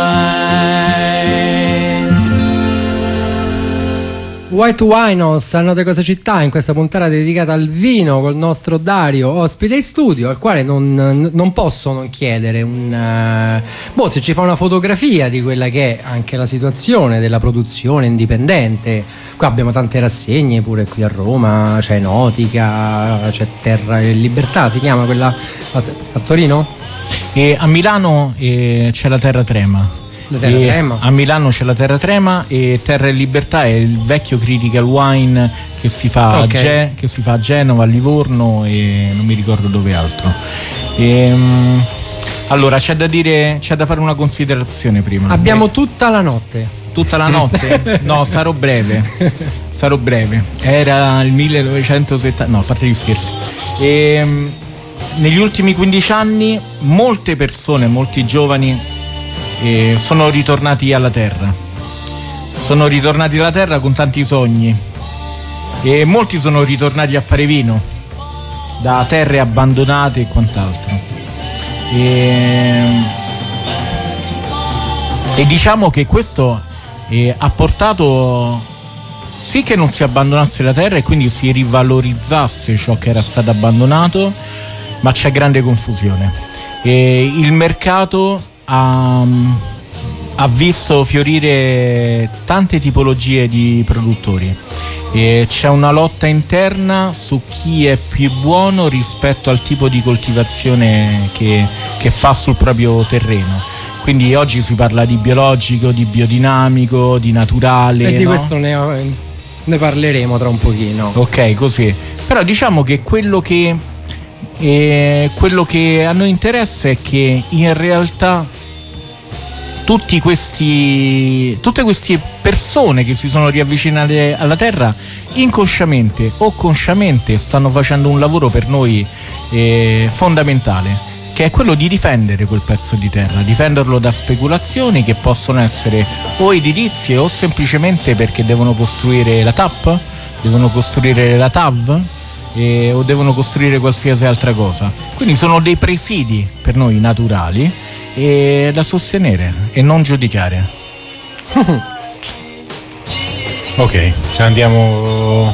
wine. White Winos a Note Cosa Città, in questa puntata dedicata al vino col nostro Dario ospite in studio, al quale non, non posso non chiedere un uh, boh, se ci fa una fotografia di quella che è anche la situazione della produzione indipendente. Qua abbiamo tante rassegne pure qui a Roma, c'è Nautica, c'è Terra e Libertà, si chiama quella a, a Torino? E a Milano eh, c'è la Terra Trema. La Terra E Trema. a Milano c'è la Terra Trema e Terra e Libertà è il vecchio critical wine che si fa, Ok. a, Ge- che si fa a Genova, a Livorno e non mi ricordo dove altro. Ehm, allora c'è da dire, c'è da fare una considerazione prima. Abbiamo tutta la notte. Tutta la notte? No, sarò breve. Sarò breve. Era il millenovecentosettanta. No, a parte gli scherzi. Ehm, negli ultimi quindici anni molte persone, molti giovani eh, sono ritornati alla terra. Sono ritornati alla terra con tanti sogni. E molti sono ritornati a fare vino da terre abbandonate e quant'altro. E, e diciamo che questo eh, ha portato sì che non si abbandonasse la terra e quindi si rivalorizzasse ciò che era stato abbandonato, ma c'è grande confusione. E il mercato ha, ha visto fiorire tante tipologie di produttori. E c'è una lotta interna su chi è più buono rispetto al tipo di coltivazione che, che fa sul proprio terreno. Quindi oggi si parla di biologico, di biodinamico, di naturale. E di no? questo ne, ne parleremo tra un pochino. Ok, così. Però diciamo che quello che eh, quello che a noi interessa è che in realtà tutti questi tutte queste persone che si sono riavvicinate alla terra inconsciamente o consciamente stanno facendo un lavoro per noi eh, fondamentale, che è quello di difendere quel pezzo di terra, difenderlo da speculazioni che possono essere o edilizie o semplicemente perché devono costruire la T A P, devono costruire la T A V eh, o devono costruire qualsiasi altra cosa. Quindi sono dei presidi per noi naturali e da sostenere e non giudicare. Ok, cioè andiamo,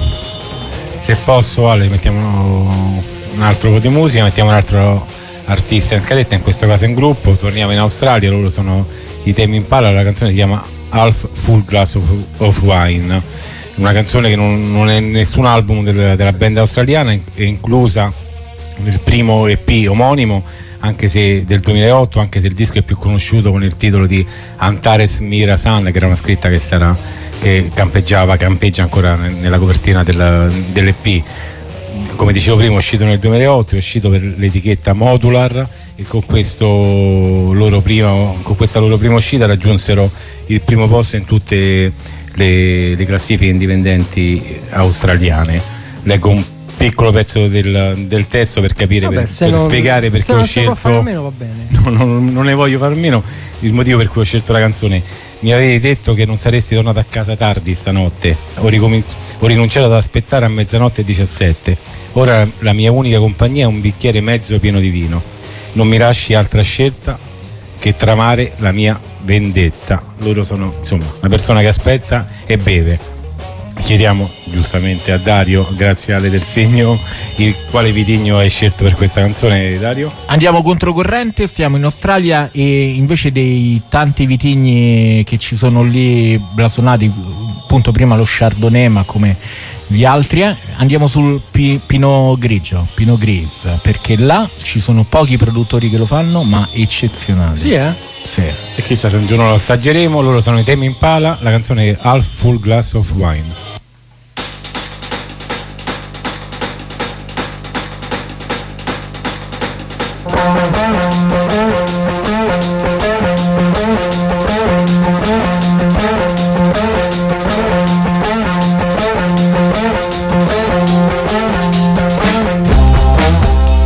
se posso Ale, mettiamo un altro po' di musica, mettiamo un altro artista in scaletta, in questo caso in gruppo. Torniamo in Australia, loro sono i Tame Impala, la canzone si chiama Half Full Glass of, of Wine, una canzone che non, non è nessun album del, della band australiana, è inclusa nel primo E P omonimo, anche se del duemilaotto, anche se il disco è più conosciuto con il titolo di Antares Mira Sun, che era una scritta che, stava, che campeggiava, campeggia ancora nella copertina del, dell'E P. Come dicevo prima, è uscito nel duemilaotto, è uscito per l'etichetta Modular e con, questo loro prima, con questa loro prima uscita raggiunsero il primo posto in tutte le, le classifiche indipendenti australiane. Leggo un piccolo pezzo del, del testo per capire, Vabbè, per, se per non- spiegare perché se ho non si può fare scelto a meno, va bene. no, no, non ne voglio far meno, il motivo per cui ho scelto la canzone. Mi avevi detto che non saresti tornato a casa tardi stanotte, ho, ricomin- ho rinunciato ad aspettare a mezzanotte e diciassette, ora la mia unica compagnia è un bicchiere mezzo pieno di vino, non mi lasci altra scelta che tramare la mia vendetta. Loro sono insomma una persona che aspetta e beve. Chiediamo giustamente a Dario, grazie alle del segno, il quale vitigno hai scelto per questa canzone, Dario? Andiamo controcorrente, stiamo in Australia e invece dei tanti vitigni che ci sono lì blasonati, appunto prima lo Chardonnay, ma come gli altri, eh, andiamo sul pi- Pinot Grigio, Pinot Gris, perché là ci sono pochi produttori che lo fanno, ma eccezionali. Sì, eh? Sì. E chissà se un giorno lo assaggeremo. Loro sono i Tame Impala, la canzone è Half Full Glass of Wine. Thank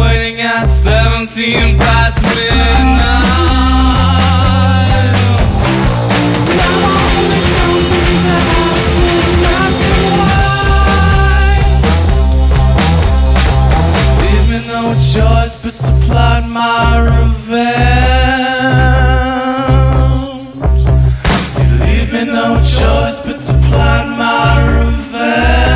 waiting at seventeen past midnight. Leave me no choice but to plot my revenge. You leave me no choice but to plot my revenge.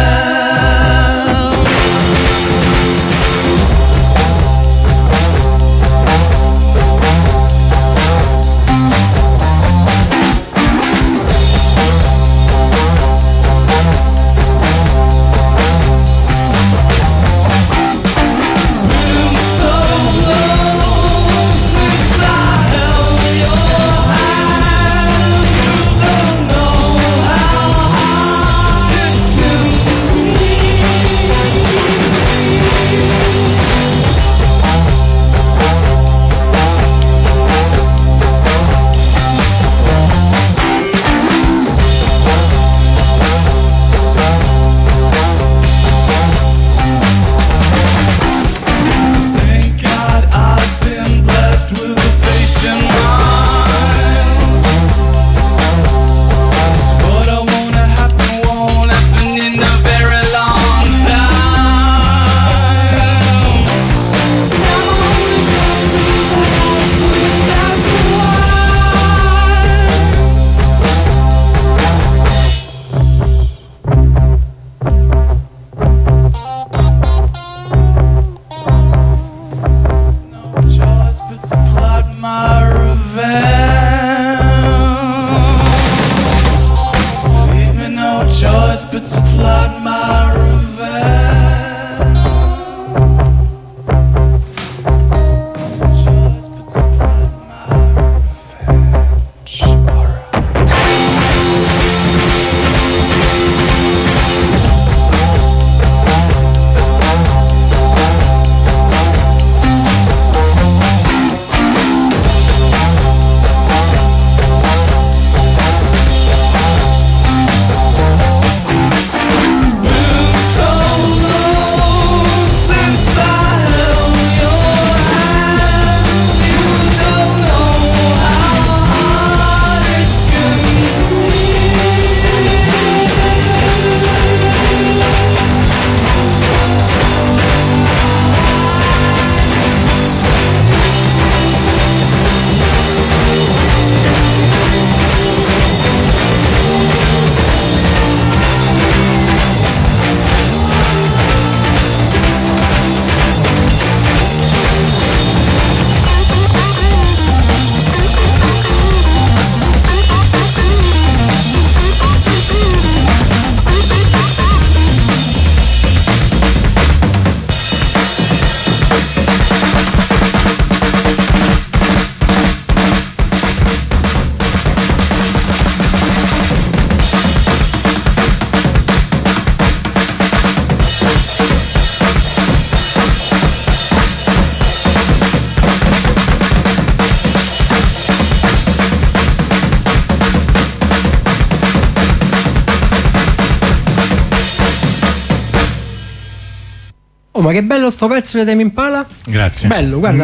Oh, ma che bello sto pezzo di Tame Impala. Grazie. Bello, guarda.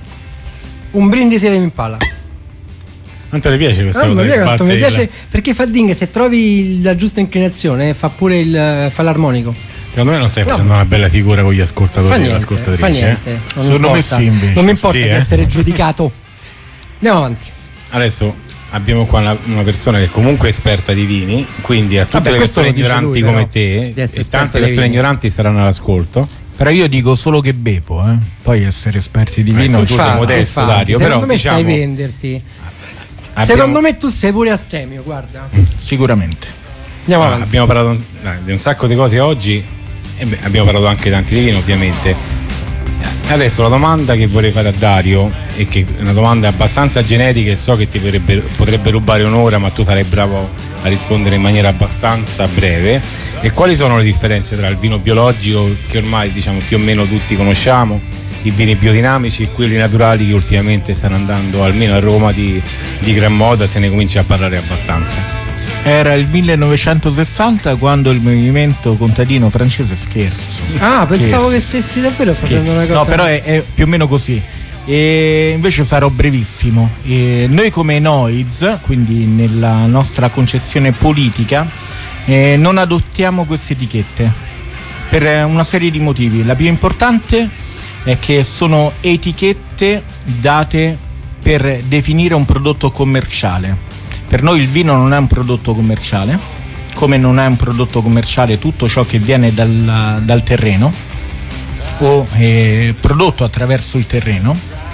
Mm. Un brindisi di Tame Impala. Quanto ti piace questa Ah, cosa? mi che piace, mi sbatte piace il- perché fa ding, se trovi la giusta inclinazione fa pure il fa l'armonico. Secondo me non stai No. facendo una bella figura con gli ascoltatori Fa e le niente, ascoltatrici. fa eh? niente. Non mi Sono importa. messi invece. Non mi importa Sì, di eh. essere giudicato. Andiamo avanti. Adesso abbiamo qua una, una persona che è comunque esperta di vini, quindi a tutte Vabbè, le questo persone lo dice ignoranti lui, come però, te, di essere e esperto tante di persone vini. ignoranti staranno all'ascolto. Però io dico solo che bevo, eh. Poi essere esperti di Eh, vino. sì, tu sei Infatti, modesto, infatti, Dario, secondo però, me diciamo, sai venderti. abbiamo- Secondo me tu sei pure astemio, guarda. Sicuramente. Andiamo Ah, avanti. abbiamo parlato dai, di un sacco di cose oggi e beh, abbiamo parlato anche tanti di vino, ovviamente. Adesso la domanda che vorrei fare a Dario, e che è una domanda abbastanza generica e so che ti potrebbe, potrebbe rubare un'ora, ma tu sarai bravo a rispondere in maniera abbastanza breve. E quali sono le differenze tra il vino biologico, che ormai diciamo più o meno tutti conosciamo, i vini biodinamici e quelli naturali che ultimamente stanno andando, almeno a Roma, di, di gran moda, se ne comincia a parlare abbastanza? Era il millenovecentosessanta, quando il movimento contadino francese, scherzo. Ah, pensavo Scherzo. che stessi davvero Scherzo. facendo una cosa. No, però è, è più o meno così. E invece sarò brevissimo. E noi come Noiz, quindi nella nostra concezione politica, eh, non adottiamo queste etichette per una serie di motivi. La più importante è che sono etichette date per definire un prodotto commerciale. Per noi il vino non è un prodotto commerciale, come non è un prodotto commerciale tutto ciò che viene dal, dal terreno o eh, prodotto attraverso il terreno.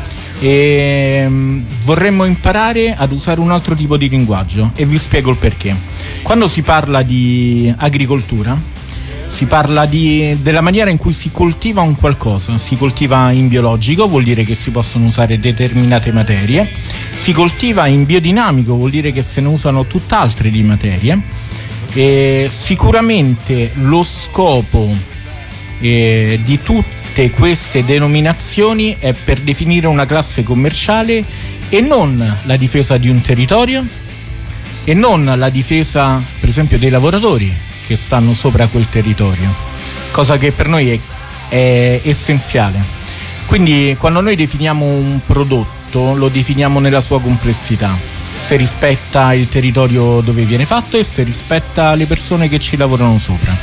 E mh, vorremmo imparare ad usare un altro tipo di linguaggio, e vi spiego il perché. Quando si parla di agricoltura si parla di, della maniera in cui si coltiva un qualcosa. Si coltiva in biologico, vuol dire che si possono usare determinate materie. Si coltiva in biodinamico, vuol dire che se ne usano tutt'altre di materie. E sicuramente lo scopo eh, di tutte queste denominazioni è per definire una classe commerciale, e non la difesa di un territorio, e non la difesa, per esempio, dei lavoratori che stanno sopra quel territorio, cosa che per noi è, è essenziale. Quindi quando noi definiamo un prodotto lo definiamo nella sua complessità, se rispetta il territorio dove viene fatto e se rispetta le persone che ci lavorano sopra,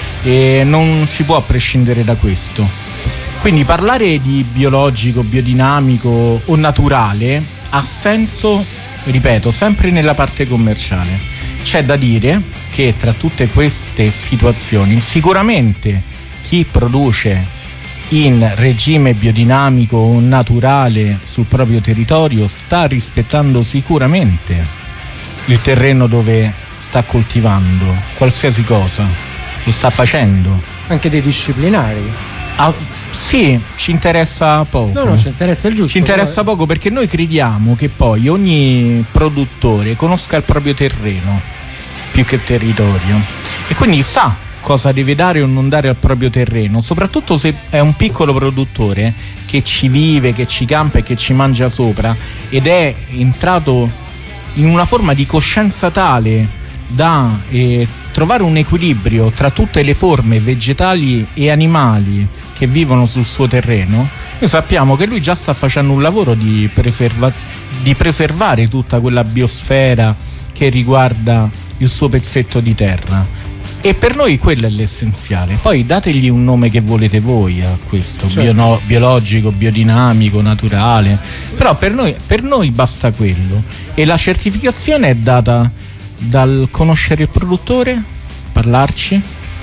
e non si può prescindere da questo. Quindi parlare di biologico, biodinamico o naturale ha senso, ripeto, sempre nella parte commerciale. C'è da dire che tra tutte queste situazioni sicuramente chi produce in regime biodinamico o naturale sul proprio territorio sta rispettando sicuramente il terreno dove sta coltivando qualsiasi cosa, lo sta facendo. Anche dei disciplinari. Ah, sì, ci interessa poco. No, no, ci interessa il giusto. Ci interessa però... poco perché noi crediamo che poi ogni produttore conosca il proprio terreno più che territorio, e quindi sa cosa deve dare o non dare al proprio terreno, soprattutto se è un piccolo produttore che ci vive, che ci campa e che ci mangia sopra, ed è entrato in una forma di coscienza tale da eh, trovare un equilibrio tra tutte le forme vegetali e animali che vivono sul suo terreno. Noi sappiamo che lui già sta facendo un lavoro di, preserva- di preservare tutta quella biosfera che riguarda il suo pezzetto di terra, e per noi quello è l'essenziale. Poi dategli un nome che volete voi a questo, certo. Bio- biologico, biodinamico, naturale, però per noi, per noi basta quello, e la certificazione è data dal conoscere il produttore, parlarci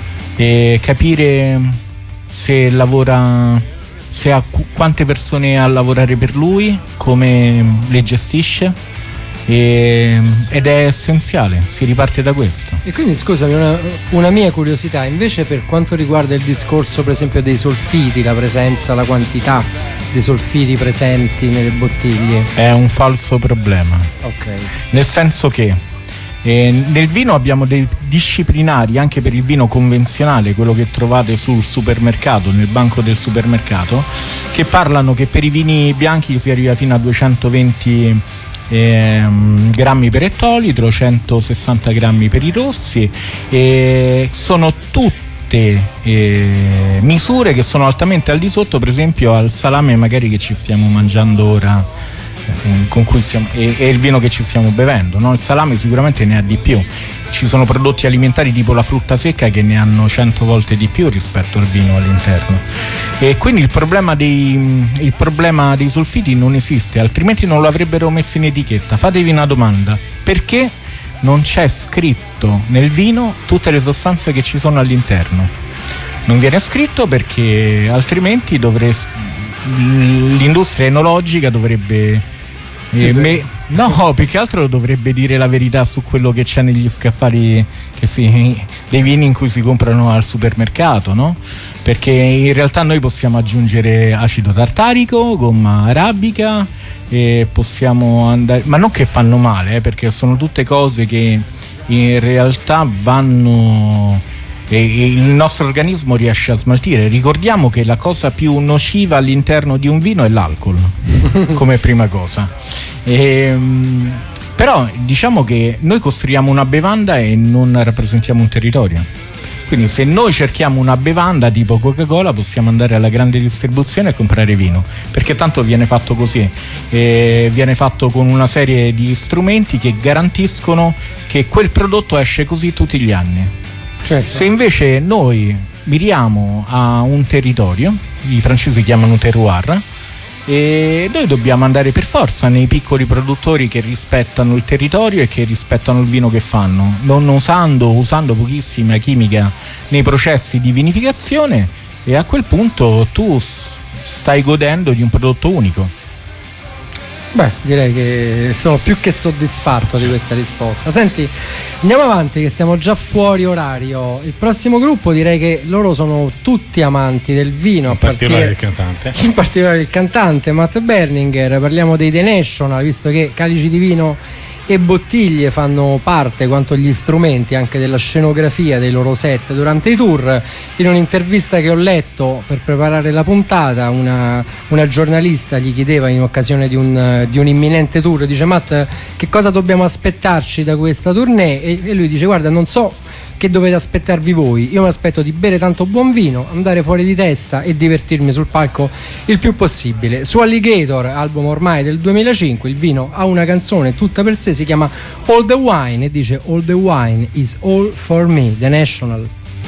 e capire se lavora, se ha quante persone ha a lavorare per lui, come le gestisce. E, ed è essenziale, si riparte da questo. E quindi scusami, una, una mia curiosità invece per quanto riguarda il discorso per esempio dei solfiti, la presenza, la quantità dei solfiti presenti nelle bottiglie. È un falso problema. Ok. Nel senso che eh, nel vino abbiamo dei disciplinari anche per il vino convenzionale, quello che trovate sul supermercato, nel banco del supermercato, che parlano che per i vini bianchi si arriva fino a duecentoventi Ehm, grammi per ettolitro, centosessanta grammi per i rossi, e sono tutte eh, misure che sono altamente al di sotto, per esempio, al salame magari che ci stiamo mangiando ora, eh, con cui stiamo, e, e il vino che ci stiamo bevendo, no? Il salame sicuramente ne ha di più. Ci sono prodotti alimentari tipo la frutta secca che ne hanno cento volte di più rispetto al vino all'interno, e quindi il problema dei, il problema dei solfiti non esiste, altrimenti non lo avrebbero messo in etichetta. Fatevi una domanda: perché non c'è scritto nel vino tutte le sostanze che ci sono all'interno? Non viene scritto perché altrimenti dovreste, l'industria enologica dovrebbe Eh, me, no, più che altro dovrebbe dire la verità su quello che c'è negli scaffali che si, dei vini in cui si comprano al supermercato, no? Perché in realtà noi possiamo aggiungere acido tartarico, gomma arabica, e possiamo andare, ma non che fanno male, eh, perché sono tutte cose che in realtà vanno, e il nostro organismo riesce a smaltire. Ricordiamo che la cosa più nociva all'interno di un vino è l'alcol come prima cosa, e, Però diciamo che noi costruiamo una bevanda e non rappresentiamo un territorio. Quindi se noi cerchiamo una bevanda tipo Coca-Cola possiamo andare alla grande distribuzione e comprare vino, perché tanto viene fatto così, e viene fatto con una serie di strumenti che garantiscono che quel prodotto esce così tutti gli anni. Certo. Se invece noi miriamo a un territorio, i francesi chiamano terroir, e noi dobbiamo andare per forza nei piccoli produttori che rispettano il territorio e che rispettano il vino che fanno, non usando, usando pochissima chimica nei processi di vinificazione, e a quel punto tu stai godendo di un prodotto unico. Beh, direi che sono più che soddisfatto di questa risposta. Senti, andiamo avanti che stiamo già fuori orario. Il prossimo gruppo, direi che loro sono tutti amanti del vino, in particolare il cantante. In particolare il cantante Matt Berninger. Parliamo dei The National, visto che calici di vino e bottiglie fanno parte, quanto gli strumenti, anche della scenografia dei loro set durante i tour. In un'intervista che ho letto per preparare la puntata, una, una giornalista gli chiedeva in occasione di un, di un imminente tour, dice: Matt, che cosa dobbiamo aspettarci da questa tournée? E, e lui dice: guarda, non so che dovete aspettarvi voi, io mi aspetto di bere tanto buon vino, andare fuori di testa e divertirmi sul palco il più possibile. Su Alligator, album ormai del duemilacinque, il vino ha una canzone tutta per sé, si chiama All the Wine e dice: All the wine is all for me, The National.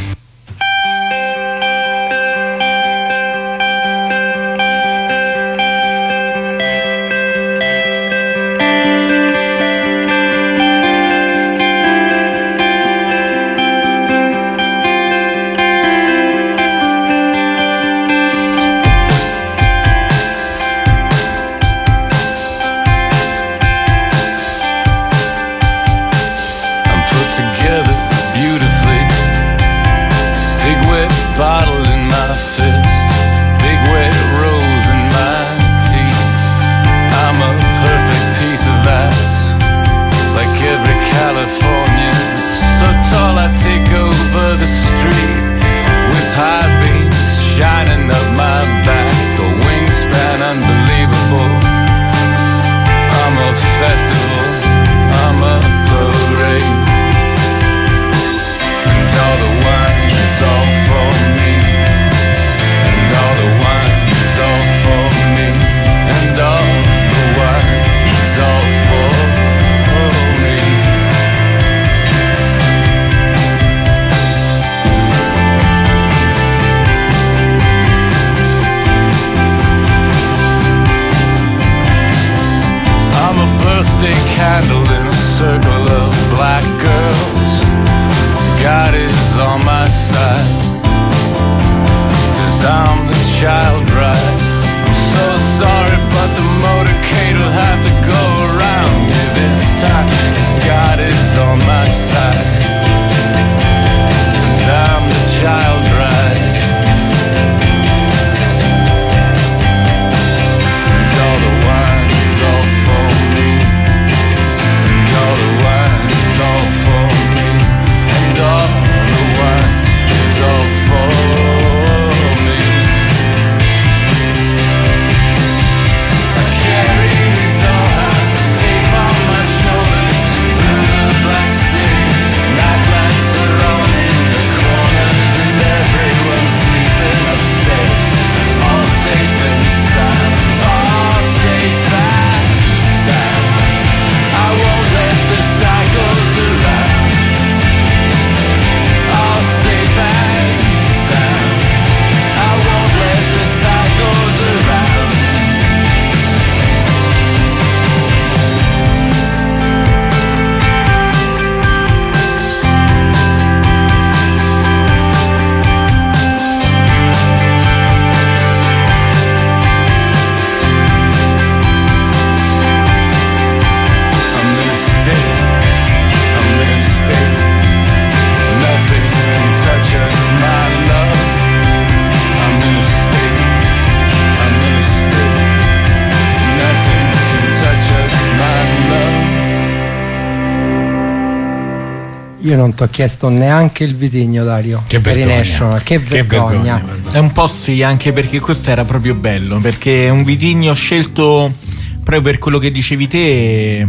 Io non ti ho chiesto neanche il vitigno, Dario. Che per vergogna. i National, che vergogna. Che vergogna. È un po' sì, anche perché questo era proprio bello, perché è un vitigno scelto proprio per quello che dicevi te,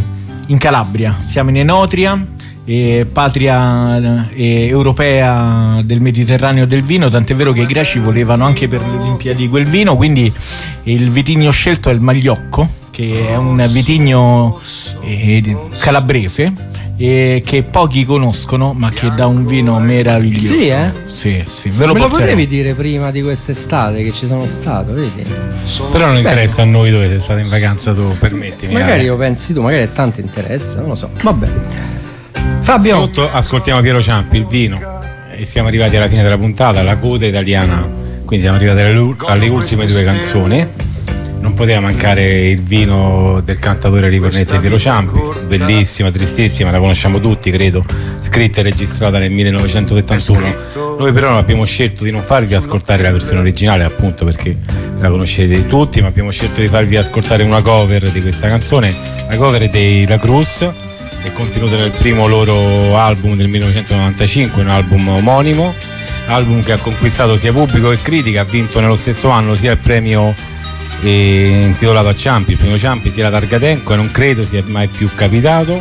in Calabria, siamo in Enotria, e patria eh, europea del Mediterraneo del vino, tant'è vero che i greci volevano anche per le Olimpiadi quel vino, quindi il vitigno scelto è il Magliocco, che è un vitigno eh, calabrese eh, che pochi conoscono, ma che dà un vino meraviglioso. Sì, eh? Sì, sì, ve lo Me lo porterò. potevi dire prima di quest'estate che ci sono stato, vedi? Però non interessa a noi dove sei stato in vacanza tu, permettimi. Magari eh. lo pensi tu, magari è tanto interesse, non lo so. Vabbè. Fabio. Sotto ascoltiamo Piero Ciampi, il vino, e siamo arrivati alla fine della puntata, la coda italiana, quindi siamo arrivati alle, alle ultime due canzoni. Non poteva mancare il vino del cantatore ricornese Piero Ciampi, bellissima, tristissima, la conosciamo tutti credo, scritta e registrata nel millenovecentosettantuno. Noi però abbiamo scelto di non farvi ascoltare la versione originale, appunto perché la conoscete tutti, ma abbiamo scelto di farvi ascoltare una cover di questa canzone. La cover è dei La Cruz, è contenuta nel primo loro album del millenovecentonovantacinque, un album omonimo, album che ha conquistato sia pubblico che critica, ha vinto nello stesso anno sia il premio eh, intitolato a Ciampi, il premio Ciampi, sia la Targa Tenco, e non credo sia mai più capitato.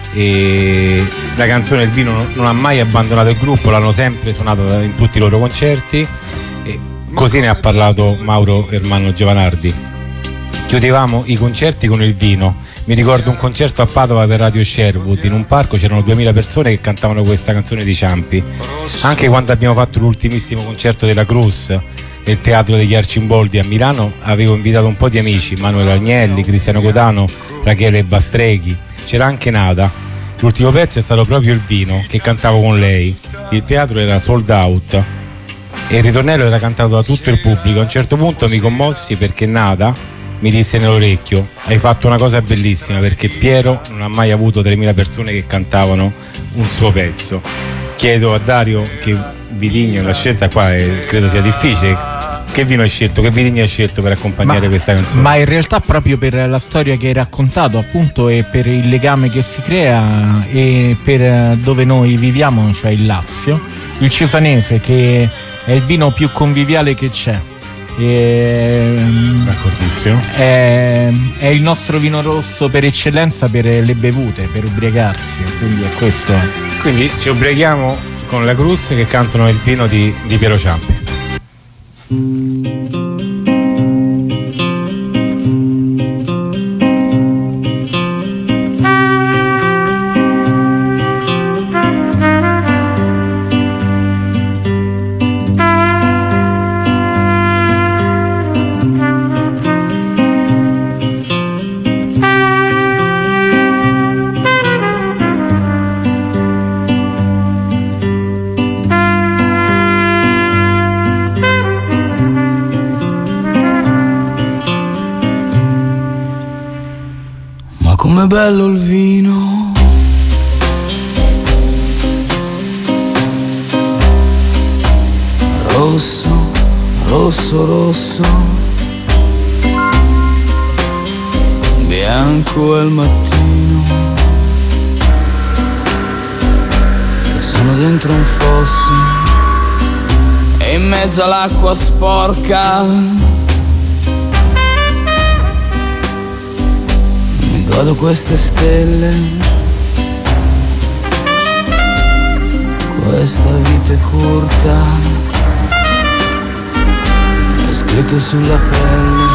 E la canzone Il vino non ha mai abbandonato il gruppo, l'hanno sempre suonata in tutti i loro concerti, e così ne ha parlato Mauro Ermanno Giovanardi. Chiudevamo i concerti con il vino. Mi ricordo un concerto a Padova per Radio Sherwood, in un parco c'erano duemila persone che cantavano questa canzone di Ciampi. Anche quando abbiamo fatto l'ultimissimo concerto della Cruz nel Teatro degli Arcimboldi a Milano, avevo invitato un po' di amici, Manuel Agnelli, Cristiano Codano, Rachele Bastreghi, c'era anche Nada. L'ultimo pezzo è stato proprio il vino, che cantavo con lei. Il teatro era sold out e il ritornello era cantato da tutto il pubblico. A un certo punto mi commossi perché Nada mi disse nell'orecchio: hai fatto una cosa bellissima, perché Piero non ha mai avuto tremila persone che cantavano un suo pezzo. Chiedo a Dario, che vitigno la scelta qua è, credo sia difficile, che vino hai scelto, che vitigno hai scelto per accompagnare ma, questa canzone? Ma in realtà proprio per la storia che hai raccontato, appunto, e per il legame che si crea, e per dove noi viviamo, cioè il Lazio, il Cesanese, che è il vino più conviviale che c'è. E, D'accordissimo. È, è il nostro vino rosso per eccellenza per le bevute, per ubriacarsi, quindi è questo. Quindi ci ubriachiamo con la Cruz che cantano il vino di, di Piero Ciampi. Com'è bello il vino, rosso, rosso, rosso, bianco al mattino, sono dentro un fosso e in mezzo all'acqua sporca godo queste stelle, questa vita è corta, è scritto sulla pelle.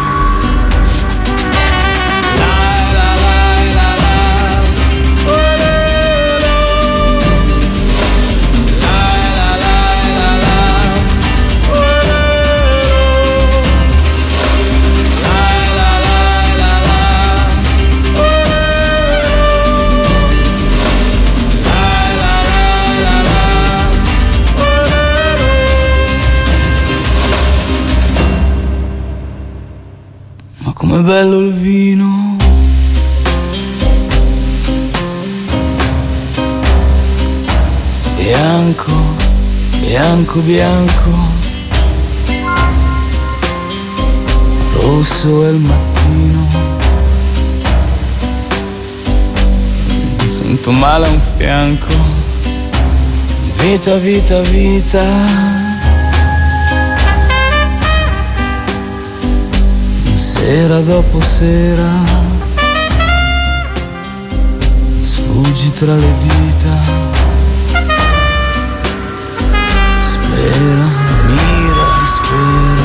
Com'è bello il vino, bianco, bianco, bianco, rosso è il mattino, sento male a un fianco, vita, vita, vita. Sera dopo sera Fuggi tra le dita, spera, mira, spera.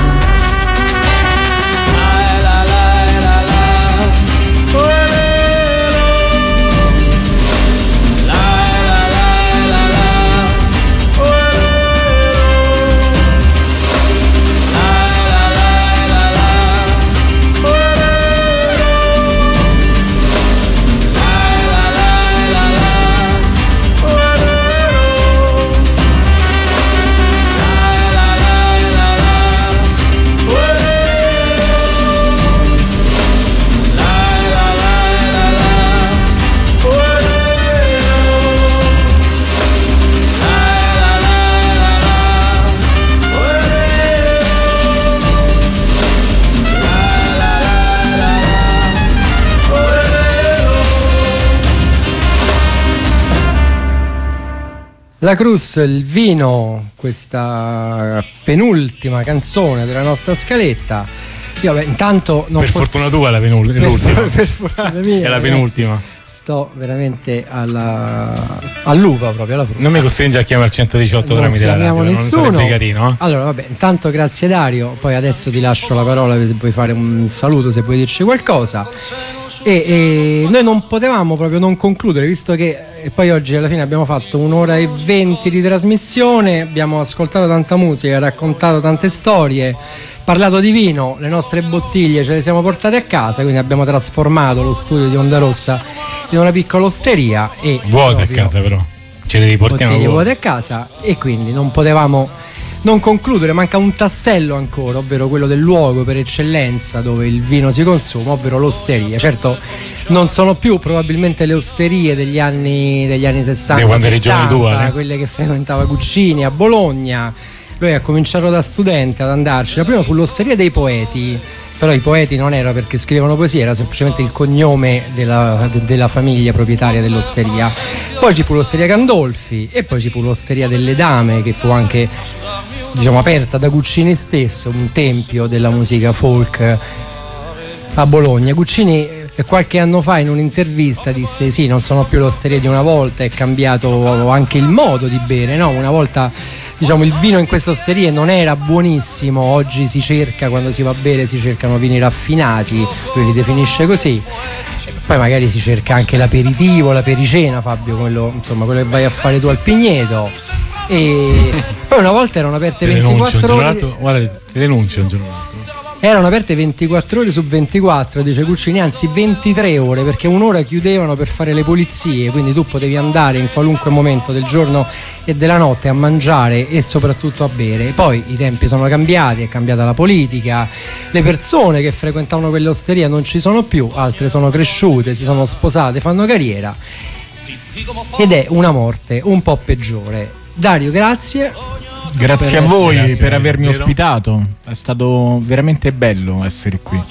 La Cruz, il vino, questa penultima canzone della nostra scaletta. Io beh, intanto non per posso... fortuna tua è la penul- è l'ultima. Per, per fortuna mia, è la ragazzi, penultima. sto veramente alla all'uva proprio, alla frutta. Non mi costringe a chiamare il centodiciotto Non tramite la radio, chiamiamo non nessuno. sarebbe carino, eh? Allora vabbè, intanto grazie Dario, poi adesso ti lascio la parola se puoi fare un saluto, se puoi dirci qualcosa. E, e noi non potevamo proprio non concludere, visto che e poi oggi alla fine abbiamo fatto un'ora e venti di trasmissione, abbiamo ascoltato tanta musica, raccontato tante storie, parlato di vino, le nostre bottiglie ce le siamo portate a casa, quindi abbiamo trasformato lo studio di Onda Rossa in una piccola osteria e vuote a casa, però ce le riportiamo bottiglie vuote a casa, e quindi non potevamo non concludere. Manca un tassello ancora, ovvero quello del luogo per eccellenza dove il vino si consuma, ovvero l'osteria. Certo non sono più probabilmente le osterie degli anni degli anni sessanta, quando eri giovane tu, eh? quelle che frequentava Guccini a Bologna. Lui ha cominciato da studente ad andarci. La prima fu l'osteria dei poeti, però i poeti non era perché scrivevano poesie, era semplicemente il cognome della, de, della famiglia proprietaria dell'osteria. Poi ci fu l'osteria Gandolfi e poi ci fu l'osteria delle Dame, che fu anche, diciamo, aperta da Guccini stesso, un tempio della musica folk a Bologna. Guccini qualche anno fa in un'intervista disse: sì, non sono più l'osteria di una volta, è cambiato anche il modo di bere, no? Una volta, diciamo, il vino in queste osterie non era buonissimo, oggi si cerca, quando si va a bere si cercano vini raffinati, lui li definisce così. Poi magari si cerca anche l'aperitivo, la pericena, Fabio, quello, insomma, quello che vai a fare tu al Pigneto. E poi una volta erano aperte ventiquattro ore. Guarda, ti denuncio un giorno. Erano aperte ventiquattro ore su ventiquattro, dice Guccini, anzi ventitré ore, perché un'ora chiudevano per fare le pulizie, quindi tu potevi andare in qualunque momento del giorno e della notte a mangiare e soprattutto a bere. Poi i tempi sono cambiati, è cambiata la politica, le persone che frequentavano quelle osterie non ci sono più, altre sono cresciute, si sono sposate, fanno carriera, ed è una morte un po' peggiore. Dario, grazie. Grazie per a voi essere, per avermi vero? ospitato, è stato veramente bello essere qui.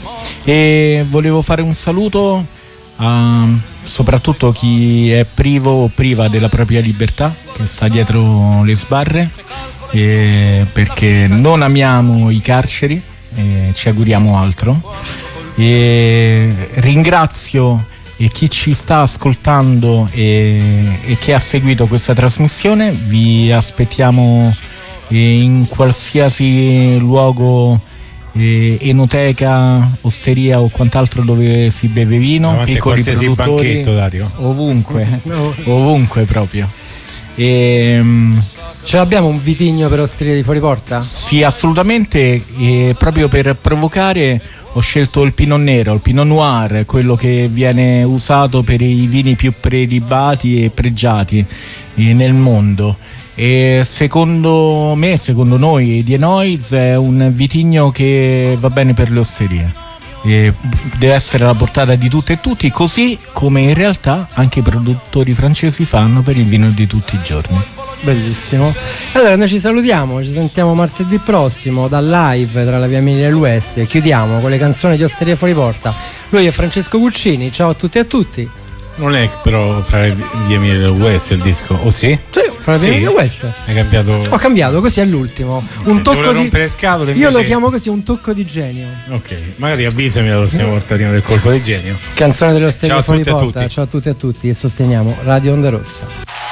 E volevo fare un saluto a soprattutto chi è privo o priva della propria libertà, che sta dietro le sbarre, e perché non amiamo i carceri e ci auguriamo altro. E ringrazio e chi ci sta ascoltando e, e che ha seguito questa trasmissione. Vi aspettiamo in qualsiasi luogo, eh, enoteca, osteria o quant'altro dove si beve vino, davanti a piccoli qualsiasi produttori, banchetto, Dario. ovunque, ovunque proprio. E, Ce l'abbiamo un vitigno per osteria di fuori porta? sì, assolutamente, e proprio per provocare ho scelto il Pinot Nero, il Pinot Noir, quello che viene usato per i vini più prelibati e pregiati eh, nel mondo. E secondo me, secondo noi di Enoiz, è un vitigno che va bene per le osterie. E deve essere alla portata di tutte e tutti, così come in realtà anche i produttori francesi fanno per il vino di tutti i giorni. Bellissimo. Allora noi ci salutiamo, ci sentiamo martedì prossimo dal live tra la Via Emilia e l'Ouest. Chiudiamo con le canzoni di Osteria Fuori Porta. Lui è Francesco Guccini, ciao a tutti e a tutti. Non è però fra le vie mie del West il disco, o sì? Sì, fra le vie mie del West. Hai cambiato. Ho cambiato così all'ultimo. Un Eh, tocco dovevo di. rompere le scatole, Io invece- lo chiamo così, un tocco di genio. Ok, magari avvisami la prossima volta prima del colpo di genio. Canzone dello Stereo Ciao a fuori tutti e a porta. tutti. Ciao a tutti e a tutti e sosteniamo Radio Onda Rossa.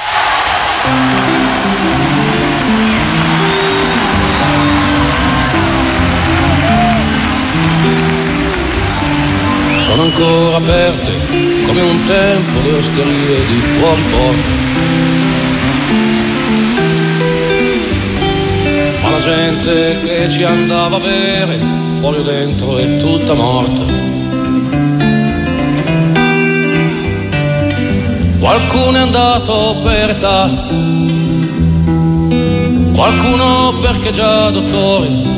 Sono ancora aperte come un tempo le osterie di fuori porta. Ma la gente che ci andava a bere, fuori o dentro, è tutta morta. Qualcuno è andato per età, qualcuno perché già dottore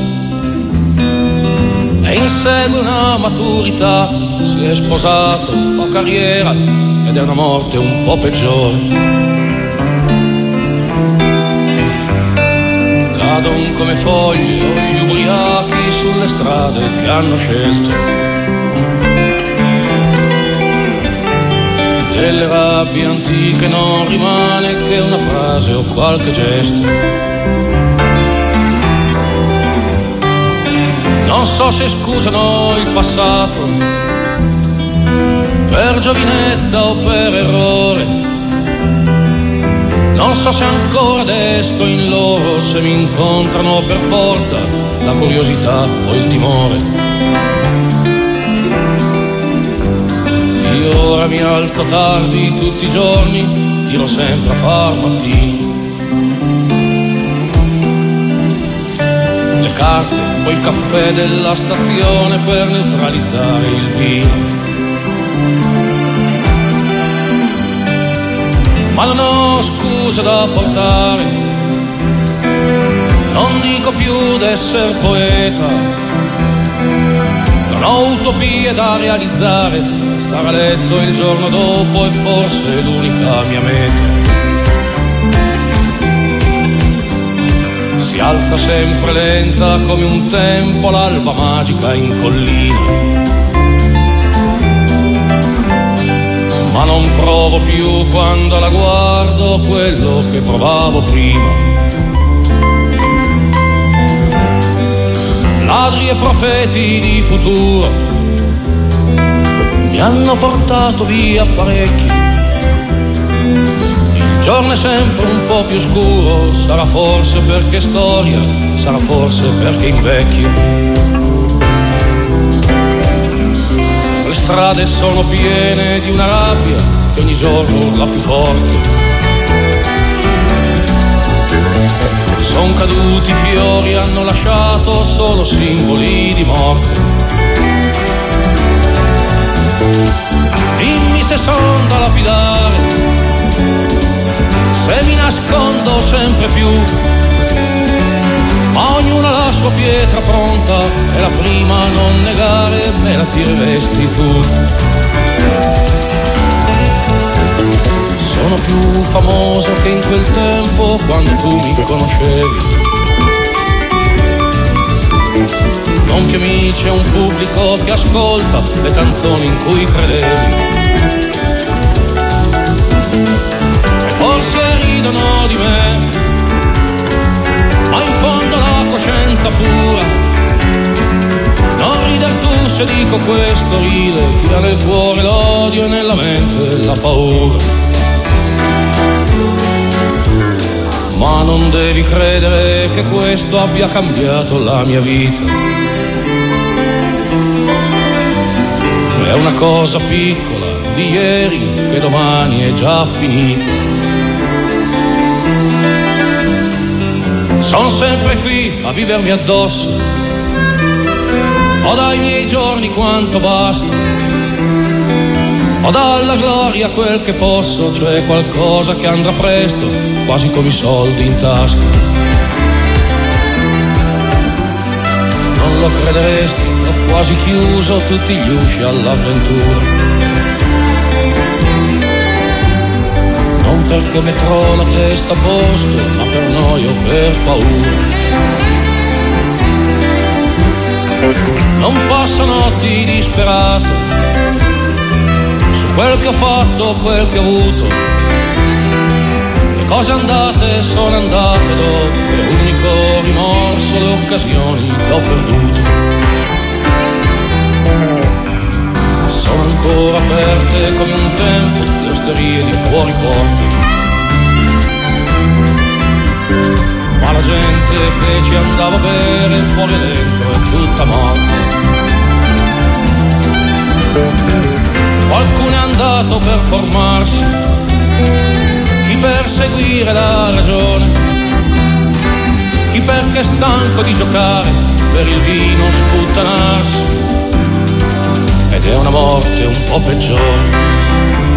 e insegue una maturità, si è sposato, fa carriera ed è una morte un po' peggiore. Cadono come fogli o gli ubriachi sulle strade che hanno scelto. Delle rabbie antiche non rimane che una frase o qualche gesto. Non so se scusano il passato per giovinezza o per errore. Non so se ancora desto in loro, se mi incontrano per forza la curiosità o il timore. Io ora mi alzo tardi tutti i giorni, tiro sempre a far mattino. Le carte, poi il caffè della stazione per neutralizzare il vino. Ma non ho scuse da portare, non dico più d'essere poeta, non ho utopie da realizzare, stare a letto il giorno dopo è forse l'unica mia meta. Si alza sempre lenta come un tempo l'alba magica in collina. Ma non provo più quando la guardo quello che provavo prima. Ladri e profeti di futuro mi hanno portato via parecchi. Il giorno è sempre un po' più scuro, sarà forse perché storia, sarà forse perché invecchio. Le strade sono piene di una rabbia che ogni giorno urla più forte. Son caduti fiori, hanno lasciato solo simboli di morte. Dimmi se son da lapidare, se mi nascondo sempre più, ma ognuno ha la sua pietra pronta e la prima a non negare me la tireresti tu. Sono più famoso che in quel tempo quando tu mi conoscevi. Non più amici e un pubblico che ascolta le canzoni in cui credevi. E forse ridono di me, ma in fondo la coscienza pura. Non rider tu se dico questo, ride chi ha nel cuore l'odio e nella mente la paura. Ma non devi credere che questo abbia cambiato la mia vita. È una cosa piccola di ieri che domani è già finita. Sono sempre qui a vivermi addosso, ho dai miei giorni quanto basta, ho dalla gloria quel che posso, cioè qualcosa che andrà presto, quasi come i soldi in tasca. Non lo crederesti, ho quasi chiuso tutti gli usci all'avventura. Non perché metterò la testa a posto, ma per noia o per paura. Non passo notti disperate su quel che ho fatto, quel che ho avuto, le cose andate sono andate dopo, l'unico rimorso, le occasioni che ho perduto sono ancora aperte come un tempo le osterie di fuori porte, ma la gente che ci andava a bere fuori e dentro è tutta morta. Qualcuno è andato per formarsi, chi per seguire la ragione, chi perché è stanco di giocare, per il vino sputtanarsi, ed è una morte un po' peggiore.